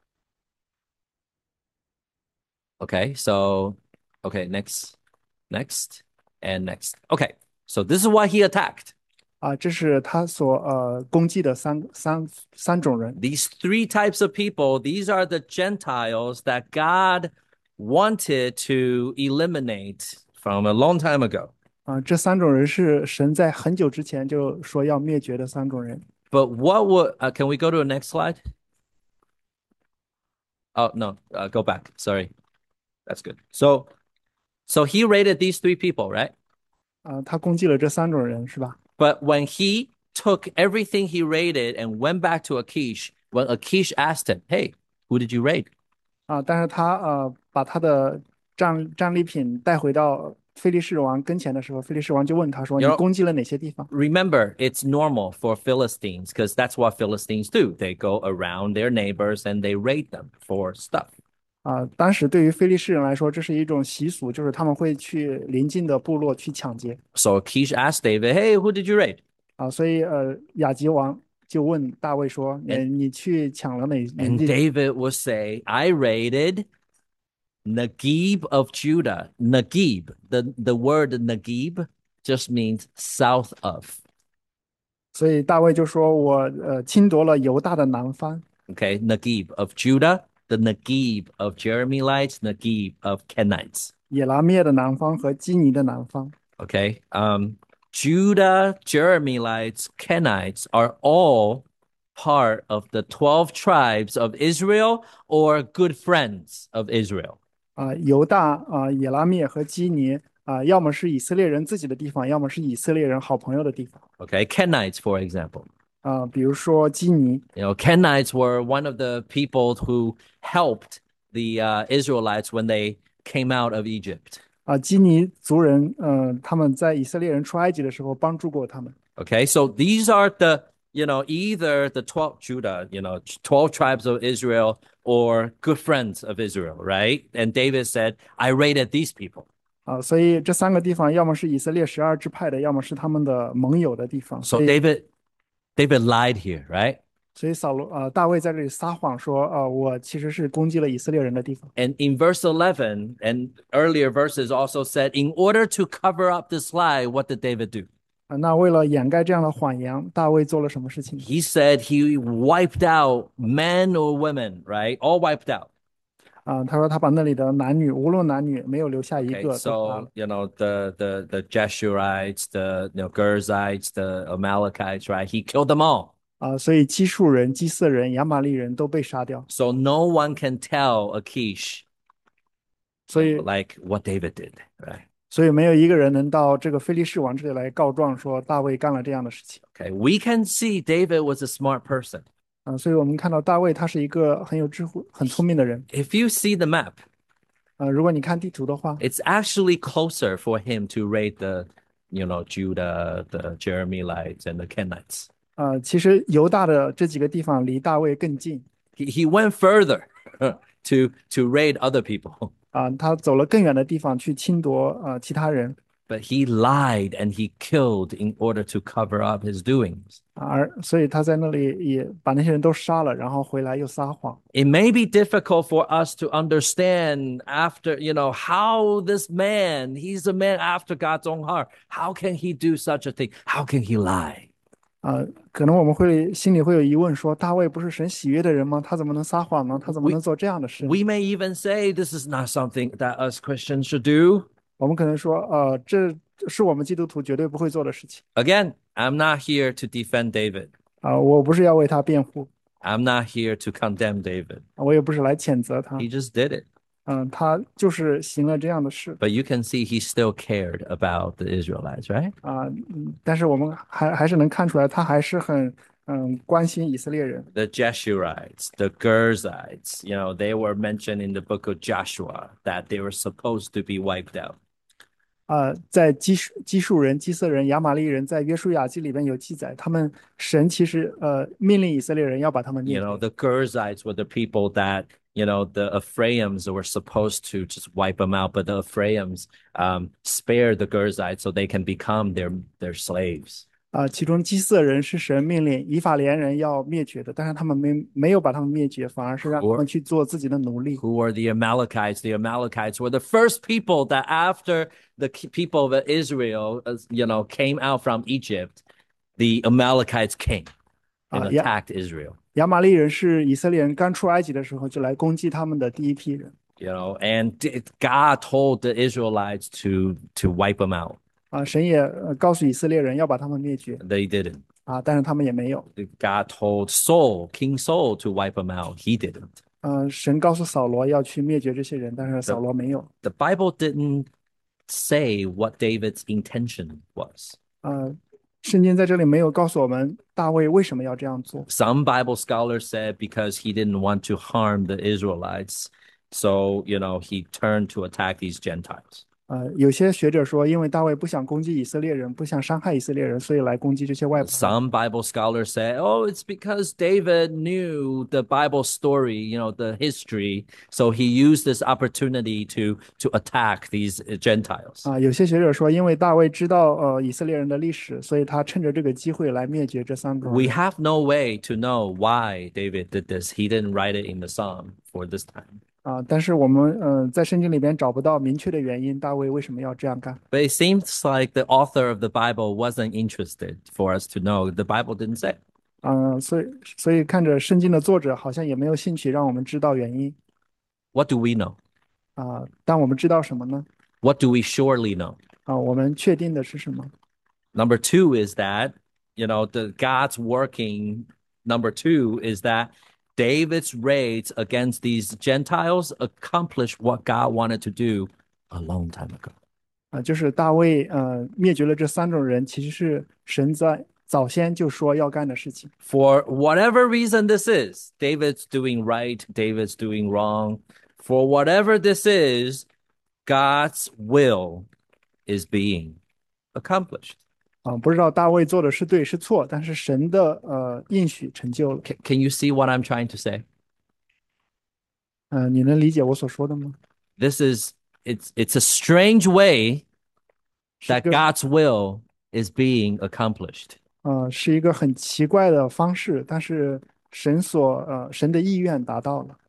Okay, so, okay, next, and next. Okay, so this is why he attacked. 这是他所攻击的三种人。 These three types of people, these are the Gentiles that God wanted to eliminate from a long time ago. 这3种人是神在很久之前就说要灭绝的3种人。 But what would, can we go to the next slide? Oh, no, go back. Sorry. That's good. So he raided these three people, right? 他攻击了这3种人，是吧？ But when he took everything he raided and went back to Achish, when Achish asked him, "Hey, who did you raid?" 但是他把他的战利品带回到非利士王跟前的时候，非利士王就问他说："你攻击了哪些地方？" Remember, it's normal for Philistines because that's what Philistines do. They go around their neighbors and they raid them for stuff. 当时对于非利士人来说，这是一种习俗，就是他们会去邻近的部落去抢劫。 So Achish asked David, "Hey, who did you raid?" 所以亚吉王就问大卫说：你去抢了哪 And 地？" David would say, "I raided Negeb of Judah." Negeb, the word Negeb just means south of. 所以大卫就说：我侵夺了犹大的南方。 Okay, Negeb of Judah, the Negeb of Jeremielites, Negeb of Kenites. 耶拉灭的南方和基尼的南方。 Okay, Judah, Jeremielites, Kenites are all part of the 12 tribes of Israel or good friends of Israel. 犹大耶拉灭和基尼要么是以色列人自己的地方，要么是以色列人好朋友的地方。 Okay, Kenites, for example. 比如说基尼。 Kenites were one of the people who helped the Israelites when they came out of Egypt. 基尼族人，他们在以色列人出埃及的时候帮助过他们。 Okay, so these are either the 12 Judah, 12 tribes of Israel or good friends of Israel, right? And David said, "I raided these people." 所以这3个地方要么是以色列12支派的，要么是他们的盟友的地方。 So David lied here, right? 所以大卫在这里撒谎说，我其实是攻击了以色列人的地方。 And in verse 11 and earlier verses also said, in order to cover up this lie, what did David do? 那为了掩盖这样的谎言，大卫做了什么事情？ He said he wiped out men or women, right? All wiped out. 他说他把那里的男女，无论男女，没有留下一 Okay, 个。 so the Jeshurites, the Girzites, the Amalekites, right? He killed them all. 所以基述人、基色人、亚玛利人都被杀掉。 So no one can tell Achish 所以 like what David did, right? 所以没有一个人能到这个非利士王这里来告状说大卫干了这样的事情。 Okay, we can see David was a smart person. 所以我们看到大卫他是一个很有智慧、很聪明的人。 If you see the map, 如果你看地图的话， it's actually closer for him to raid the, Judah, the Jeremielites, and the Kenites. 其实犹大的这几个地方离大卫更近。 He went further to raid other people. 他走了更远的地方去侵夺其他人 but he lied and he killed in order to cover up his doings. 所以他在那里也把那些人都杀了，然后回来又撒谎。 It may be difficult for us to understand after, how this man, he's a man after God's own heart. How can he do such a thing? How can he lie? 可能我们心里会有疑问说，大卫不是神喜悦的人吗？他怎么能撒谎呢？他怎么能 We 做这样的事呢？ we may even say this is not something that us Christians should do. 我们可能说，这是我们基督徒绝对不会做的事情 Again, I'm not here to defend David. 我不是要为他辩护 I'm not here to condemn David. 我也不是来谴责他， He just did it. 他就是行了这样的事 But you can see he still cared about the Israelites, right? 但是我们还是能看出来，他还是很关心以色列人 The Jeshurites, the Gerzites, they were mentioned in the book of Joshua that they were supposed to be wiped out. 在基述人、基色人、亚玛力人，在约书亚记里边有记载，神其实命令以色列人要把他们灭绝。 The Gerzites were the people that, the Ephraimims were supposed to just wipe them out, but the Ephraimims spared the Gerzites so they can become their slaves. 其中基色人是神命令以法莲人要灭绝的，但是他们没有把他们灭绝，反而是让他们去做自己的奴隶。 Who were the Amalekites? The Amalekites were the first people that after the people of Israel, came out from Egypt, the Amalekites came and attacked Israel. 亚玛力人是以色列人刚出埃及的时候就来攻击他们的第一批人。 And God told the Israelites to wipe them out. 神也告诉以色列人要把他们灭绝 They didn't. 但是他们也没有。 God told Saul, King Saul, to wipe them out. He didn't. 神告诉扫罗要去灭绝这些人，但是扫罗没有。 The Bible didn't say what David's intention was. 圣经在这里没有告诉我们大卫为什么要这样做。 Some Bible scholars said because he didn't want to harm the Israelites, so he turned to attack these Gentiles. 有些学者说，因为大卫不想攻击以色列人，不想伤害以色列人，所以来攻击这些外邦人。 Some Bible scholars say, oh, it's because David knew the Bible story, the history, so he used this opportunity to attack these Gentiles. 有些学者说，因为大卫知道以色列人的历史，所以他趁着这个机会来灭绝这三个。 We have no way to know why David did this. He didn't write it in the Psalm for this time. 但是我们在圣经里边找不到明确的原因，大卫为什么要这样干？ But it seems like the author of the Bible wasn't interested for us to know. The Bible didn't say. 所以看着圣经的作者好像也没有兴趣让我们知道原因 What do we know? 但我们知道什么呢？ What do we surely know? 我们确定的是什么？ Number two is that, the God's working. Number two is that David's raids against these Gentiles accomplished what God wanted to do a long time ago. 就是大卫灭绝了这三种人，其实是神在早先就说要干的事情。 For whatever reason this is, David's doing right, David's doing wrong. For whatever this is, God's will is being accomplished. 不知道大卫做的是对是错，但是神的应许成就了。 Can you see what I'm trying to say? 你能理解我所说的吗？ It's a strange way 是 that 一个 God's will is being accomplished. 是一个很奇怪的方式，但是神的意愿达到了。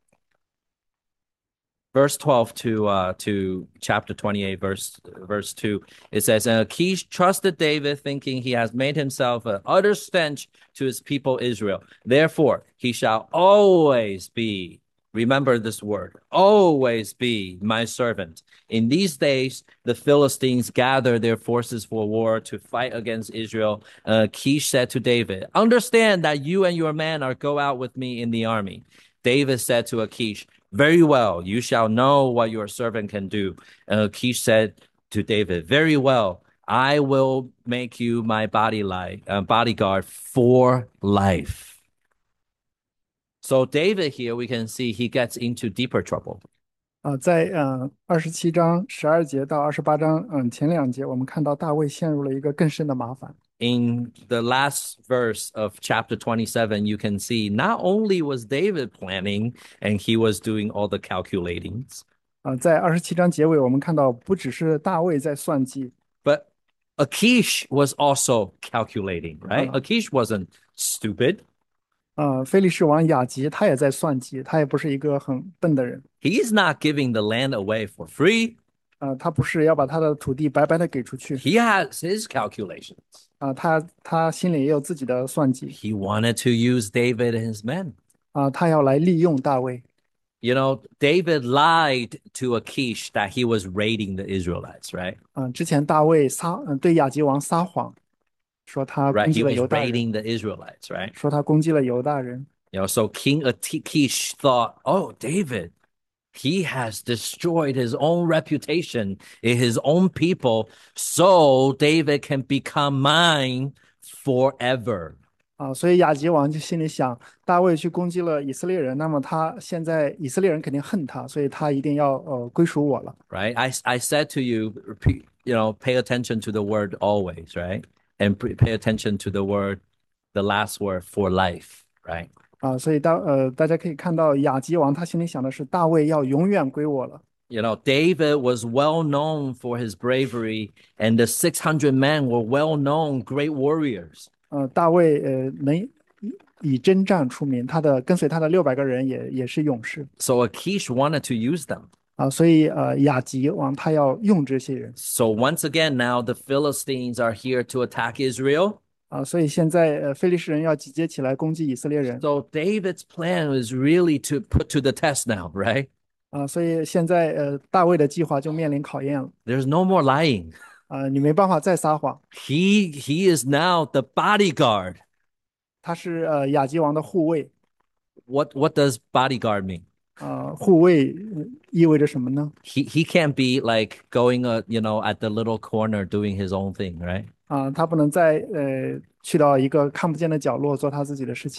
Verse 12 to chapter 28, verse 2, it says, and Achish trusted David, thinking he has made himself an utter stench to his people Israel. Therefore, he shall always be, remember this word, always be my servant. In these days, the Philistines gather their forces for war to fight against Israel. Achish said to David, understand that you and your men are go out with me in the army. David said to Achish, very well, you shall know what your servant can do. And Achish said to David, very well, I will make you my bodyguard for life. So David here, we can see he gets into deeper trouble. 在27章12节到28章前两节，我们看到大卫陷入了一个更深的麻烦。 In the last verse of chapter 27, you can see not only was David planning and he was doing all the calculatings. 在27章结尾，我们看到不只是大卫在算计， but Achish was also calculating, right? 啊、 Achish wasn't stupid. 非利士王雅吉他也在算计，他也不是一个很笨的人， He's not giving the land away for free. 他不是要把他的土地白白的给出去， He has his calculations. 他心里也有自己的算计， He wanted to use David and his men. 他要来利用大卫， You know, David lied to Achish that he was raiding the Israelites, right? 之前大卫对亚吉王撒谎，说他 Right. 攻击 He 了 was 犹大人， raiding the Israelites, right? 说他攻击了犹大人， You know, so King Achish thought, oh, David, he has destroyed his own reputation in his own people, so David can become mine forever. 所以亚吉王就心里想，大卫去攻击了以色列人，那么他现在以色列人肯定恨他，所以他一定要归属我了。 Right? I said to you, repeat, you know, pay attention to the word always, right? And pay attention to the word, the last word for life, right? 所以大家可以看到亚吉王他心里想的是大卫要永远归我了。 You know, David was well known for his bravery, and the 600 men were well known great warriors. 大卫能以征战出名，跟随他的600个人也是勇士 So Achish wanted to use them. 所以亚吉王他要用这些人 So once again, now the Philistines are here to attack Israel. 所以现在非利士人要集结起来攻击以色列人 So David's plan is really to put to the test now, right? 所以现在大卫的计划就面临考验了 There's no more lying. 你没办法再撒谎， He is now the bodyguard. 他是亚吉王的护卫。 What does bodyguard mean? 护卫意味着什么呢？ He can't be like going you know at the little corner doing his own thing, right? 他不能再去到一个看不见的角落做他自己的事情，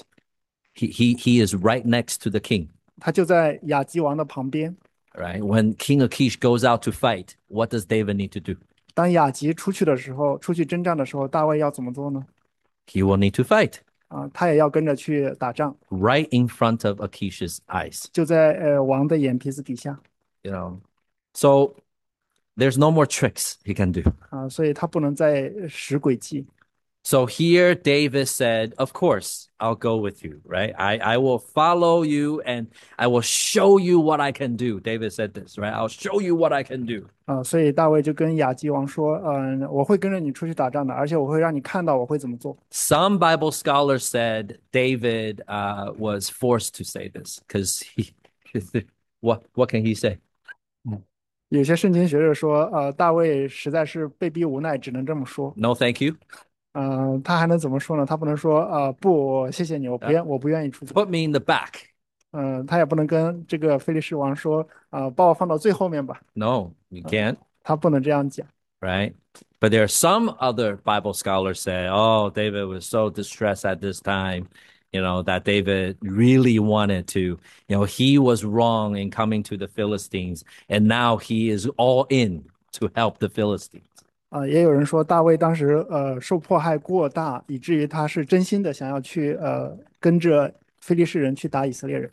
He is right next to the king, 他就在亚基王的旁边。 right? When King Achish goes out to fight, what does David need to do? 当亚吉出去的时候，出去征战的时候，大卫要怎么做呢？ He will need to fight 他也要跟着去打仗， right in front of Achish's eyes, 就在王的眼皮子底下 you know. So there's no more tricks he can do. 所以他不能再使诡计 So here David said, Of course, I'll go with you, right? I will follow you and I will show you what I can do. David said this, right? I'll show you what I can do. 所以大卫就跟亚基王说，我会跟着你出去打仗的，而且我会让你看到我会怎么做。 Some Bible scholars said David was forced to say this because what can he say? 有些圣经学者说，大卫实在是被逼无奈，只能这么说。 No, thank you. 他还能怎么说呢？他不能说不，谢谢你，我不愿意出去。 Put me in the back. 他也不能跟这个菲利士王说把我放到最后面吧。 No, you can't, 他不能这样讲 right? But there are some other Bible scholars say, oh, David was so distressed at this time, you know, that David really wanted to, you know, he was wrong in coming to the Philistines, and now he is all in to help the Philistines. 也有人说大卫当时受迫害过大，以至于他是真心的想要去跟着非利士人去打以色列人。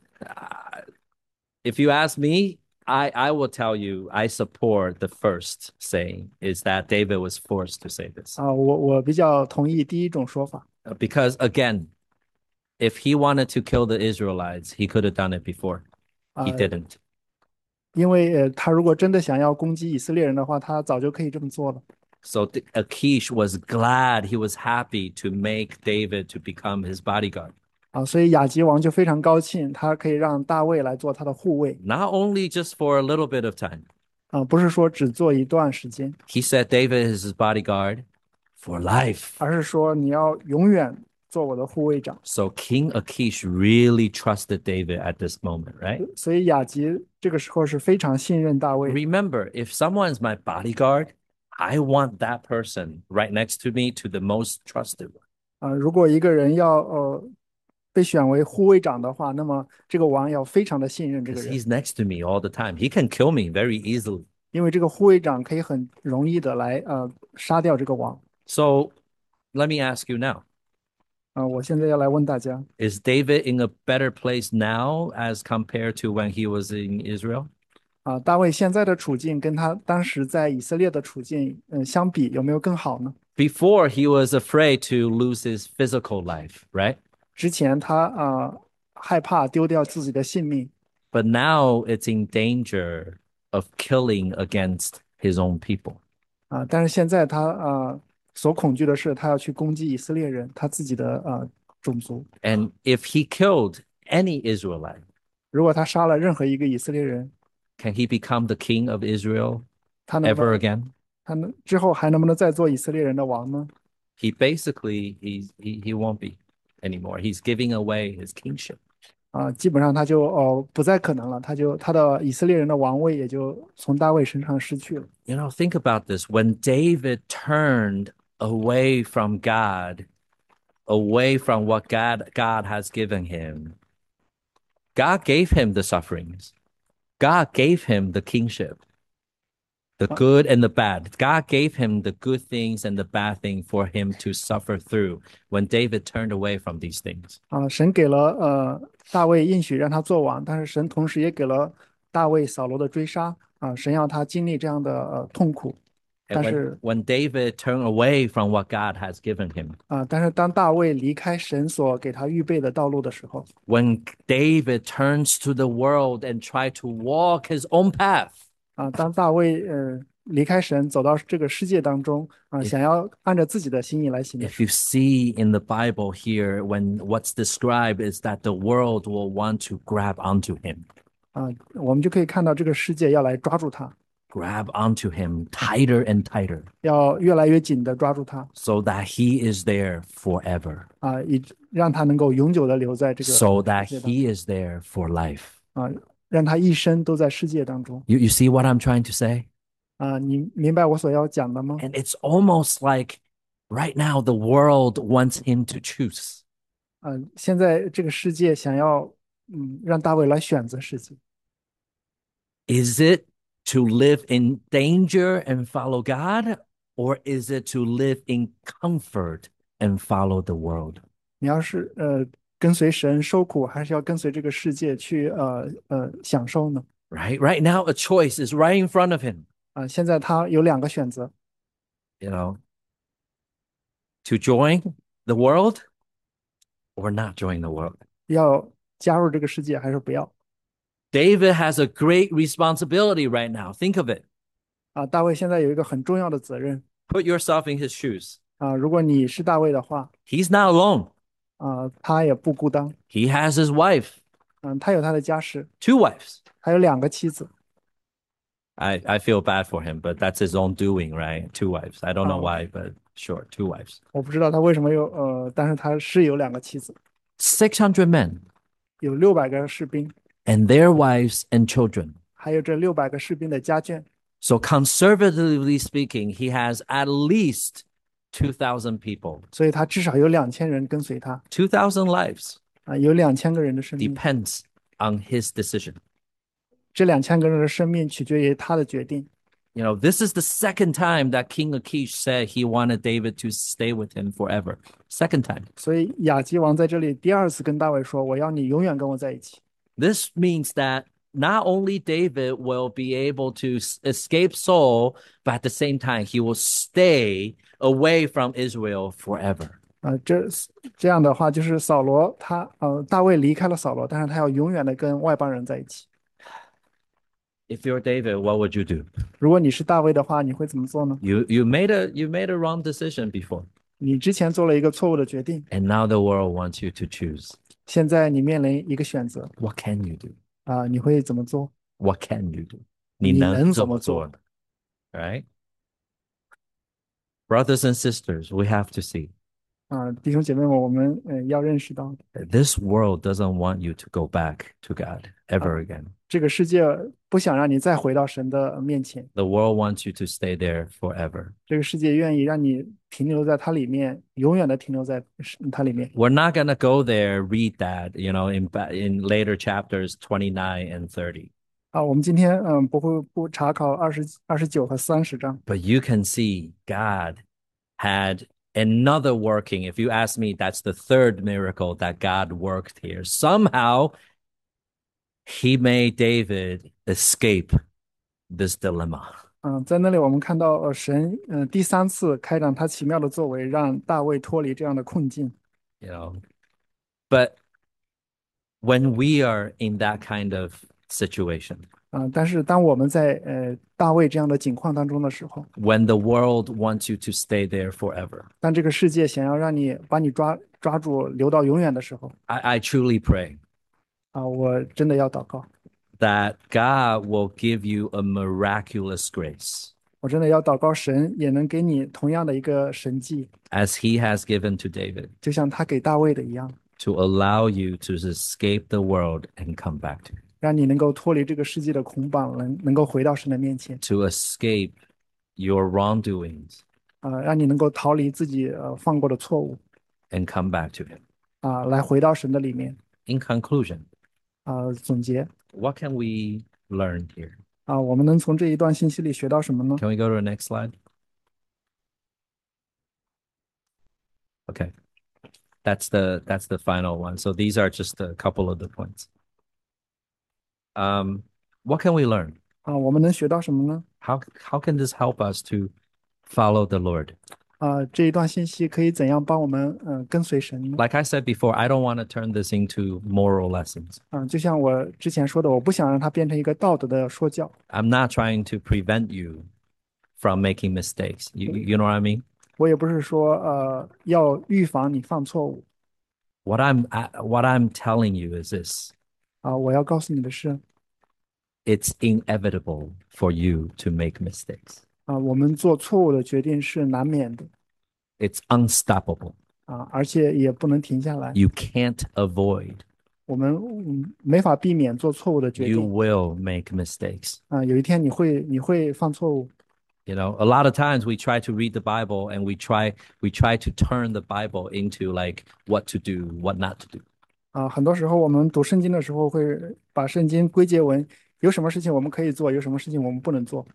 If you ask me, I will tell you I support the first saying is that David was forced to say this. 我比较同意第一种说法 Because again, if he wanted to kill the Israelites, he could have done it before. He didn't. 因为他如果真的想要攻击以色列人的话，他早就可以这么做了。 So Achish was glad, he was happy to make David to become his bodyguard. 所以亚吉王就非常高兴，他可以让大卫来做他的护卫 Not only just for a little bit of time. 不是说只做一段时间， He said David is his bodyguard for life. 而是说你要永远做我的护卫长。 So King Achish really trusted David at this moment, right? 所以亚吉这个时候是非常信任大卫。 Remember, if someone is my bodyguard, I want that person right next to me to the most trusted one. 如果一个人要被选为护卫长的话，那么这个王要非常的信任这个 Because 人， he's next to me all the time. He can kill me very easily. 因为这个护卫长可以很容易的来杀掉这个王。 So let me ask you now. 我现在要来问大家， Is David in a better place now as compared to when he was in Israel? 大卫现在的处境跟他当时在以色列的处境，相比有没有更好呢？ Before, he was afraid to lose his physical life, right? 之前他害怕丢掉自己的性命， But now it's in danger of killing against his own people. 但是现在他所恐惧的是他要去攻击以色列人，他自己的种族。 And if he killed any Israelite, 如果他杀了任何一个以色列人， can he become the king of Israel 他能不 ever 能 again? 他能之后还能不能再做以色列人的王呢？ He basically he won't be anymore. He's giving away his kingship. 基本上他就不再可能了，他的以色列人的王位也就从大卫身上失去了。 You know, think about this. When David turned away from God, away from what God has given him, God gave him the sufferings. God gave him the kingship, the 啊 good and the bad. God gave him the good things and the bad thing for him to suffer through when David turned away from these things. 神给了大卫应许让他做王，但是神同时也给了大卫扫罗的追杀神要他经历这样的痛苦， And 但是 when David turned away from what God has given him, 但是当大卫离开神所给他预备的道路的时候， when David turns to the world and try to walk his own path, 当大卫离开神走到这个世界当中 if 想要按照自己的心意来行的 if 时 you 候 see in the Bible here, when what's described is that the world will want to grab onto him, 我们就可以看到这个世界要来抓住他， grab onto him tighter and tighter 要越来越紧的抓住他 so that he is there forever, 让他能够永久的留在这个 so 世 that 界当中 he is there for life. 让他一生都在世界当中 You see what I'm trying to say? 你明白我所要讲的吗？ And it's almost like right now the world wants him to choose. 现在这个世界想要让大卫来选择世界， Is it to live in danger and follow God, or is it to live in comfort and follow the world? 你要是跟随神受苦，还是要跟随这个世界去享受呢？ Right? Right now, a choice is right in front of him, 现在他有两个选择， you know, to join the world or not join the world. 要加入这个世界还是不要？ David has a great responsibility right now. Think of it. 大卫现在有一个很重要的责任 Put yourself in his shoes. 如果你是大卫的话 He's not alone. 他也不孤单， He has his wife, 他有他的家室， two wives. 还有两个妻子 I feel bad for him, but that's his own doing, right? Two wives. I don't know 啊、 why, but sure, two wives. 我不知道他为什么有但是他是有两个妻子， 600 men 有600个士兵， and their wives and children. 还有这600个士兵的家眷， So, conservatively speaking, he has at least 2,000 people, 所以他至少有2000人跟随他 2,000 lives. 有2000个人的生命， Depends on his decision. 这2000个人的生命取决于他的决定。 You know, this is the second time that King Achish said he wanted David to stay with him forever. Second time. 所以亚基王在这里第二次跟大卫说：“我要你永远跟我在一起。” This means that not only David will be able to escape Saul, but at the same time, he will stay away from Israel forever. 这样的话，就是扫罗大卫离开了扫罗，但是他要永远的跟外邦人在一起。 If you're David, what would you do? 如果你是大卫的话，你会怎么做呢？ You made a wrong decision before, 你之前做了一个错误的决定， and now the world wants you to choose. 现在你面临一个选择 What can you do? 你会怎么做？ What can you do? 你能怎么做？ Right? Brothers and sisters, we have to see 弟兄姐妹们，我们要认识到， this world doesn't want you to go back to God ever again. 这个世界不想让你再回到神的面前， The world wants you to stay there forever. 这个世界愿意让你停留在它里面，永远的停留在它里面。 We're not going to go there, read that, you know, in later chapters 29 and 30. 我们今天不查考29和30章， But you can see God had another working. If you ask me, that's the third miracle that God worked here. Somehow he made David escape this dilemma. 在那里我们看到神第三次开展他奇妙的作为，让大卫脱离这样的困境。 You know, but when we are in that kind of situation, 但是当我们在大卫这样的境况当中的时候， when the world wants you to stay there forever, 当这个世界想要让你把你抓住留到永远的时候， I truly pray 我真的要祷告， that God will give you a miraculous grace 我真的要祷告神也能给你同样的一个神迹， as he has given to David 就像他给大卫的一样， to allow you to escape the world and come back to him, 让你能够脱离这个世界的捆绑，能够回到神的面前， to escape your wrongdoings 让你能够逃离自己犯过的错误， and come back to him. 来回到神的里面。 In conclusion, 总结 what can we learn here? 我们能从这一段信息里学到什么呢？ Can we go to the next slide? Okay. That's the final one. So these are just a couple of the points. What can we learn? 我们能学到什么呢？ How can this help us to follow the Lord? 这一段信息可以怎样帮我们跟随神呢？ Like I said before, I don't want to turn this into moral lessons. 就像我之前说的，我不想让它变成一个道德的说教。 I'm not trying to prevent you from making mistakes. You know what I mean? 我也不是说要预防你犯错误。 What I'm telling you is this. 我要告诉你的是， It's inevitable for you to make mistakes. 我们做错误的决定是难免的。 It's unstoppable. 而且也不能停下来。 You can't avoid. 我们没法避免做错误的决 You 定。 will make mistakes. 有一天你会犯错误。 You know, a lot of times we try to read the Bible and we try to turn the Bible into like what to do, what not to do. 很多时候我们读圣经的时候会把圣经归结为有什么事情我们可以做，有什么事情我们不能做。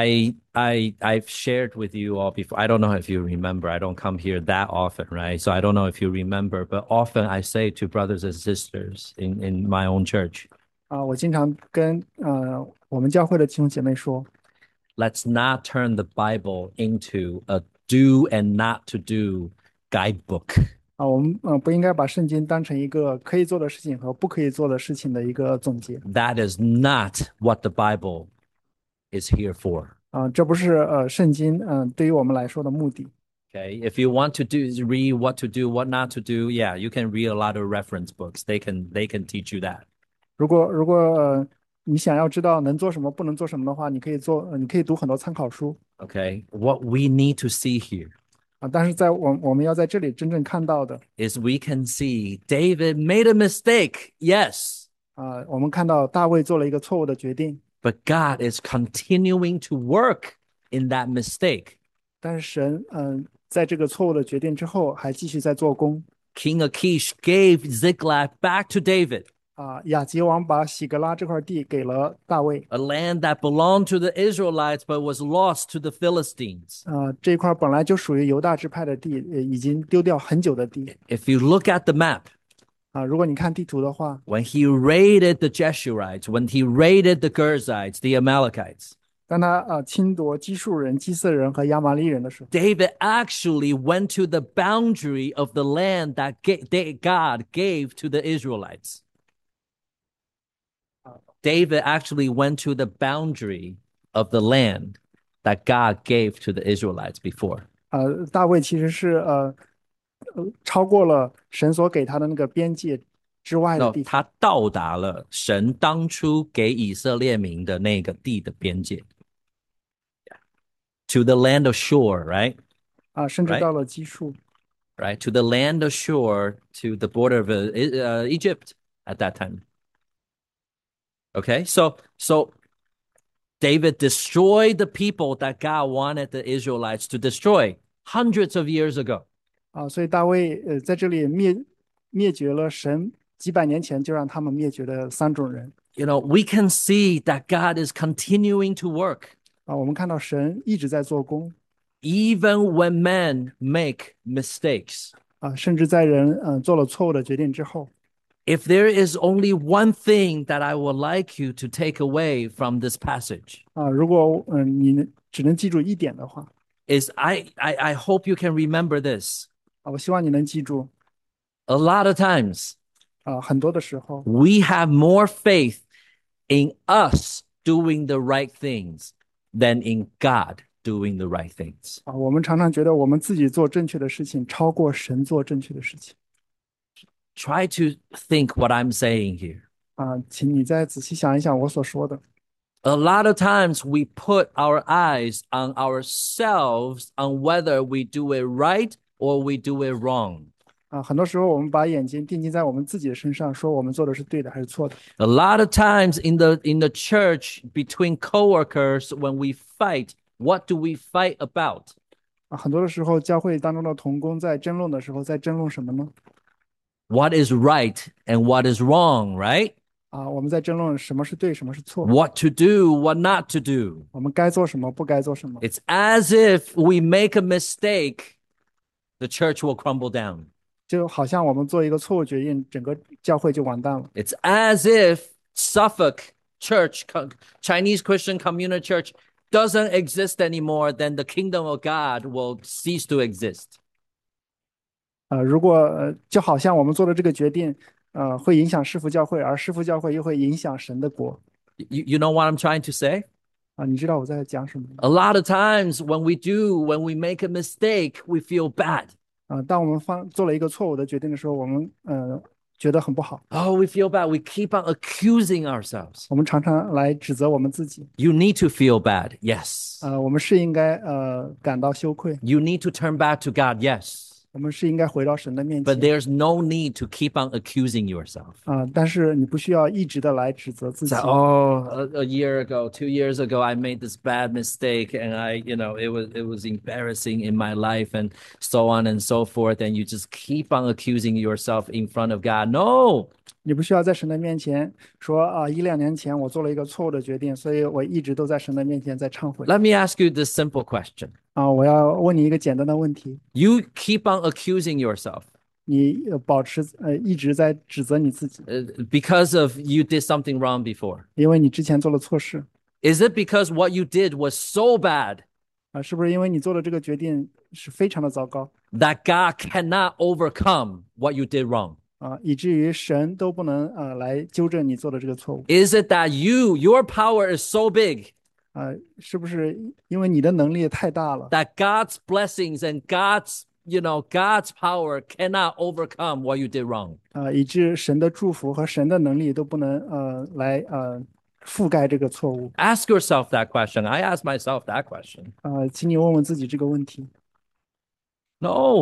I've shared with you all before. I don't know if you remember. I don't come here that often, right? So I don't know if you remember, but often I say to brothers and sisters in my own church, 我经常跟我们教会的弟兄姐妹说， let's not turn the Bible into a do and not to do guidebook. 我们不应该把圣经当成一个可以做的事情和不可以做的事情的一个总结。 That is not what the Bible is here for. 这不是圣经对于我们来说的目的。 Okay, if you want to read what to do, what not to do, yeah, you can read a lot of reference books. They can teach you that. 如果你想要知道能做什么不能做什么的话，你可以读很多参考书。 Okay, what we need to see here 但是我们要在这里真正看到的 is we can see David made a mistake, yes, 我们看到大卫做了一个错误的决定， but God is continuing to work in that mistake. 但是神在这个错误的决定之后还继续在做工。 King Achish gave Ziklag back to David, 亚吉王把喜格拉这块地给了大卫， a land that belonged to the Israelites but was lost to the Philistines. 这块本来就属于犹大支派的地，已经丢掉很久的地。 If you look at the map, 如果你看地图的话， when he raided the Jeshurites, when he raided the Gerzites, the Amalekites, 当他侵夺基述人、基色人和亚玛利人的时候， David actually went to the boundary of the land that God gave to the Israelites. David actually went to the boundary of the land that God gave to the Israelites before. 大卫其实是超过了神所给他的那个边界之外的 No, 地方。 他到达了神当初给以色列民的那个地的边界。To the land of Shur, right? 甚至到了基述。 Right? To the land of Shur, to the border of Egypt at that time. Okay, so David destroyed the people that God wanted the Israelites to destroy hundreds of years ago. 所以大卫在这里灭绝了神几百年前就让他们灭绝的三种人。 You know, we can see that God is continuing to work. 我们看到神一直在做工。 Even when men make mistakes. 甚至在人做了错误的决定之后。 If there is only one thing that I would like you to take away from this passage, 如果你只能记住一点的话， is I hope you can remember this. 我希望你能记住 A lot of times 很多的时候， we have more faith in us doing the right things than in God doing the right things. 我们常常觉得我们自己做正确的事情超过神做正确的事情 Try to think what I'm saying here. 请你再仔细想一想我所说的 A lot of times we put our eyes on ourselves on whether we do it right or we do it wrong. 很多时候我们把眼睛定睛在我们自己的身上，说我们做的是对的还是错的 A lot of times in the church between coworkers when we fight, what do we fight about? 很多的时候教会当中的同工在争论的时候，在争论什么呢？ What is right and what is wrong, right? 我们在争论什么是对，什么是错， What to do, what not to do. 我们该做什么，不该做什么。 It's as if we make a mistake, the church will crumble down. 就好像我们做一个错误决定，整个教会就完蛋了。 It's as if Suffolk Church, Chinese Christian Community Church, doesn't exist anymore, then the kingdom of God will cease to exist. 如果就好像我们做的这个决定，会影响世福教会，而世福教会又会影响神的国。 You know what I'm trying to say? 你知道我在讲什么吗？ A lot of times when we make a mistake, we feel bad. 当我们做了一个错误的决定的时候，我们觉得很不好， Oh, we feel bad. We keep on accusing ourselves. 我们常常来指责我们自己。 You need to feel bad. Yes. 我们是应该感到羞愧， You need to turn back to God. Yes. 我们是应该回到神的面 But 前。 there's no need to keep on accusing yourself. 但是你不需要一直的来指责自己。 So, oh, a year ago, 2 years ago, I made this bad mistake, and it was embarrassing in my life, and so on and so forth. And you just keep on accusing yourself in front of God. No, 你不需要在神的面前说1、2年前我做了一个错误的决定，所以我一直都在神的面前在忏悔。 let me ask you this simple question. 我要问你一个简单的问题： You keep on accusing yourself 你保持一直在指责你自己， because of you did something wrong before. 因为你之前做了错事 Is it because what you did was so bad 是不是因为你做的这个决定是非常的糟糕 that God cannot overcome what you did wrong? 以至于神都不能来纠正你做的这个错误 Is it that your power is so big 是不是因为你的能力太大了 that God's blessings and God's power cannot overcome what you did wrong? 以致神的祝福和神的能力都不能来覆盖这个错误 Ask yourself that question. I ask myself that question. 请你问问自己这个问题 No,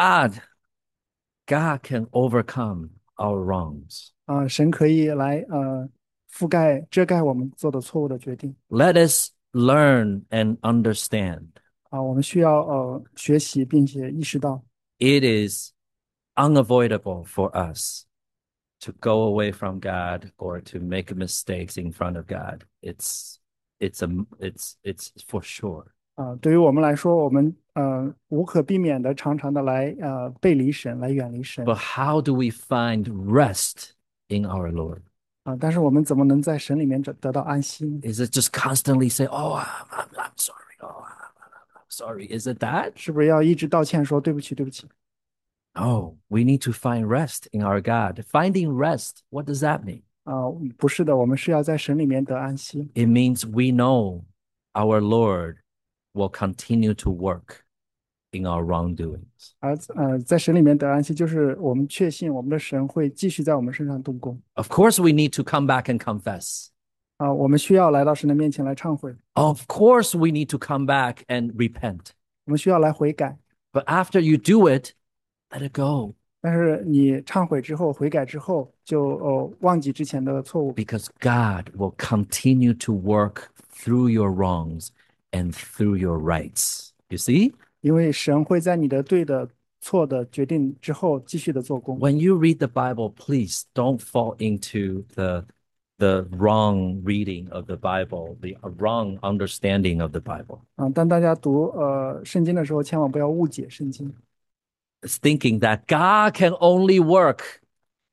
God can overcome our wrongs. 神可以来遮盖我们做的错误的决定 Let us learn and understand. 我们需要学习并且意识到 It is unavoidable for us to go away from God or to make mistakes in front of God. It's for sure. 对于我们来说，我们无可避免的常常的来背离神，来远离神 But how do we find rest in our Lord? 但是我们怎么能在神里面得到安息呢？ Is it just constantly say, "Oh, I'm sorry. Oh, I'm sorry." Is it that? 是不是要一直道歉说对不起，对不起？ No, we need to find rest in our God. Finding rest, what does that mean? 不是的，我们是要在神里面得安息。 It means we know our Lord will continue to work in our wrongdoings. 而在神里面得安息，就是我们确信我们的神会继续在我们身上动工。 Of course, we need to come back and confess. 我们需要来到神的面前来忏悔， Of course, we need to come back and repent. 我们需要来悔改。 But after you do it, let it go 但是你忏悔之后、悔改之后，就忘记之前的错误， because God will continue to work through your wrongs and through your rights. You see? 因为神会在你的对的、错的决定之后继续的做工。 When you read the Bible, please don't fall into the wrong reading of the Bible, the wrong understanding of the Bible. 当大家读圣经的时候，千万不要误解圣经。 It's thinking that God can only work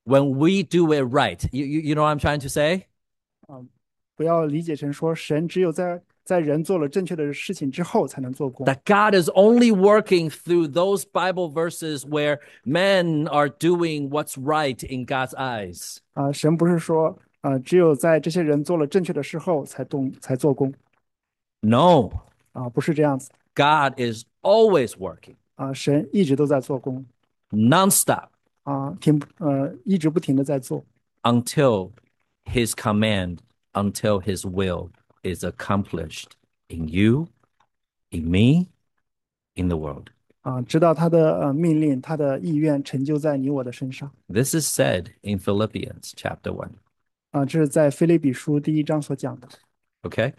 when we do it right. You know what I'm trying to say? 啊，不要理解成说神只有在人做了正确的事情之后才能做工。 That God is only working through those Bible verses where men are doing what's right in God's eyes. 啊，神不是说只有在这些人做了正确的事后才做工。 No, 啊，不是这样子。 God is always working 啊，神一直都在做工。 nonstop 啊，一直不停的在做。 until his command, until his will is accomplished in you, in me, in the world. 啊，直到他的命令、他的意愿成就在你我的身上。 This is said in Philippians chapter 1. 啊，这是在腓立比书1章所讲的。 Okay?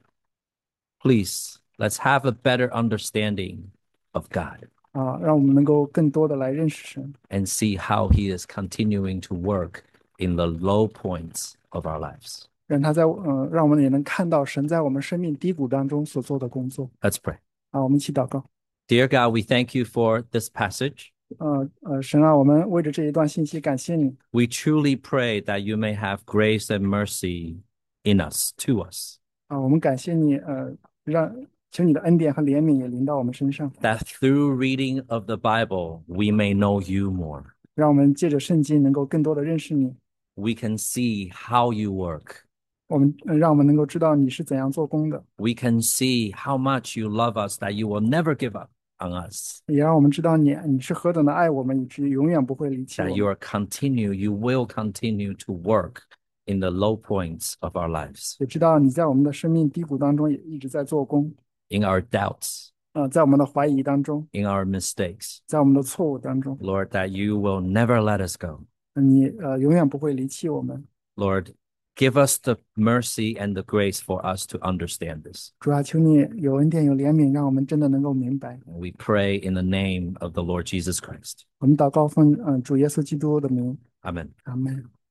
Please, let's have a better understanding of God 啊，让我们能够更多的来认识神， and see how he is continuing to work in the low points of our lives. 让我们也能看到神在我们生命低谷当中所做的工作。 Let's pray. 啊，我们一起祷告。 Dear God, we thank you for this passage. 神啊，我们为着这一段信息感谢你。 We truly pray that you may have grace and mercy in us, to us, 啊，我们感谢你，求你的恩典和怜悯也临到我们身上， that through reading of the Bible, we may know you more. 让我们借着圣经能够更多的认识你。 We can see how you work. 让我们能够知道你是怎样做工的， We can see how much you love us, that you will never give up on us, 也让我们知道你是何等的爱我们，以至于永远不会离弃我 that 们。 you will continue to work in the low points of our lives, 也知道你在我们的生命低谷当中也一直在做工， in our doubts, 在我们的怀疑当中， in our mistakes. 在我们的错误当中， Lord, that you will never let us go. 你永远不会离弃我们。 Lord, give us the mercy and the grace for us to understand this. 主啊，求你有恩典有怜悯，让我们真的能够明白。 We pray in the name of the Lord Jesus Christ. 我们祷告奉主耶稣基督的名， Amen. 阿门。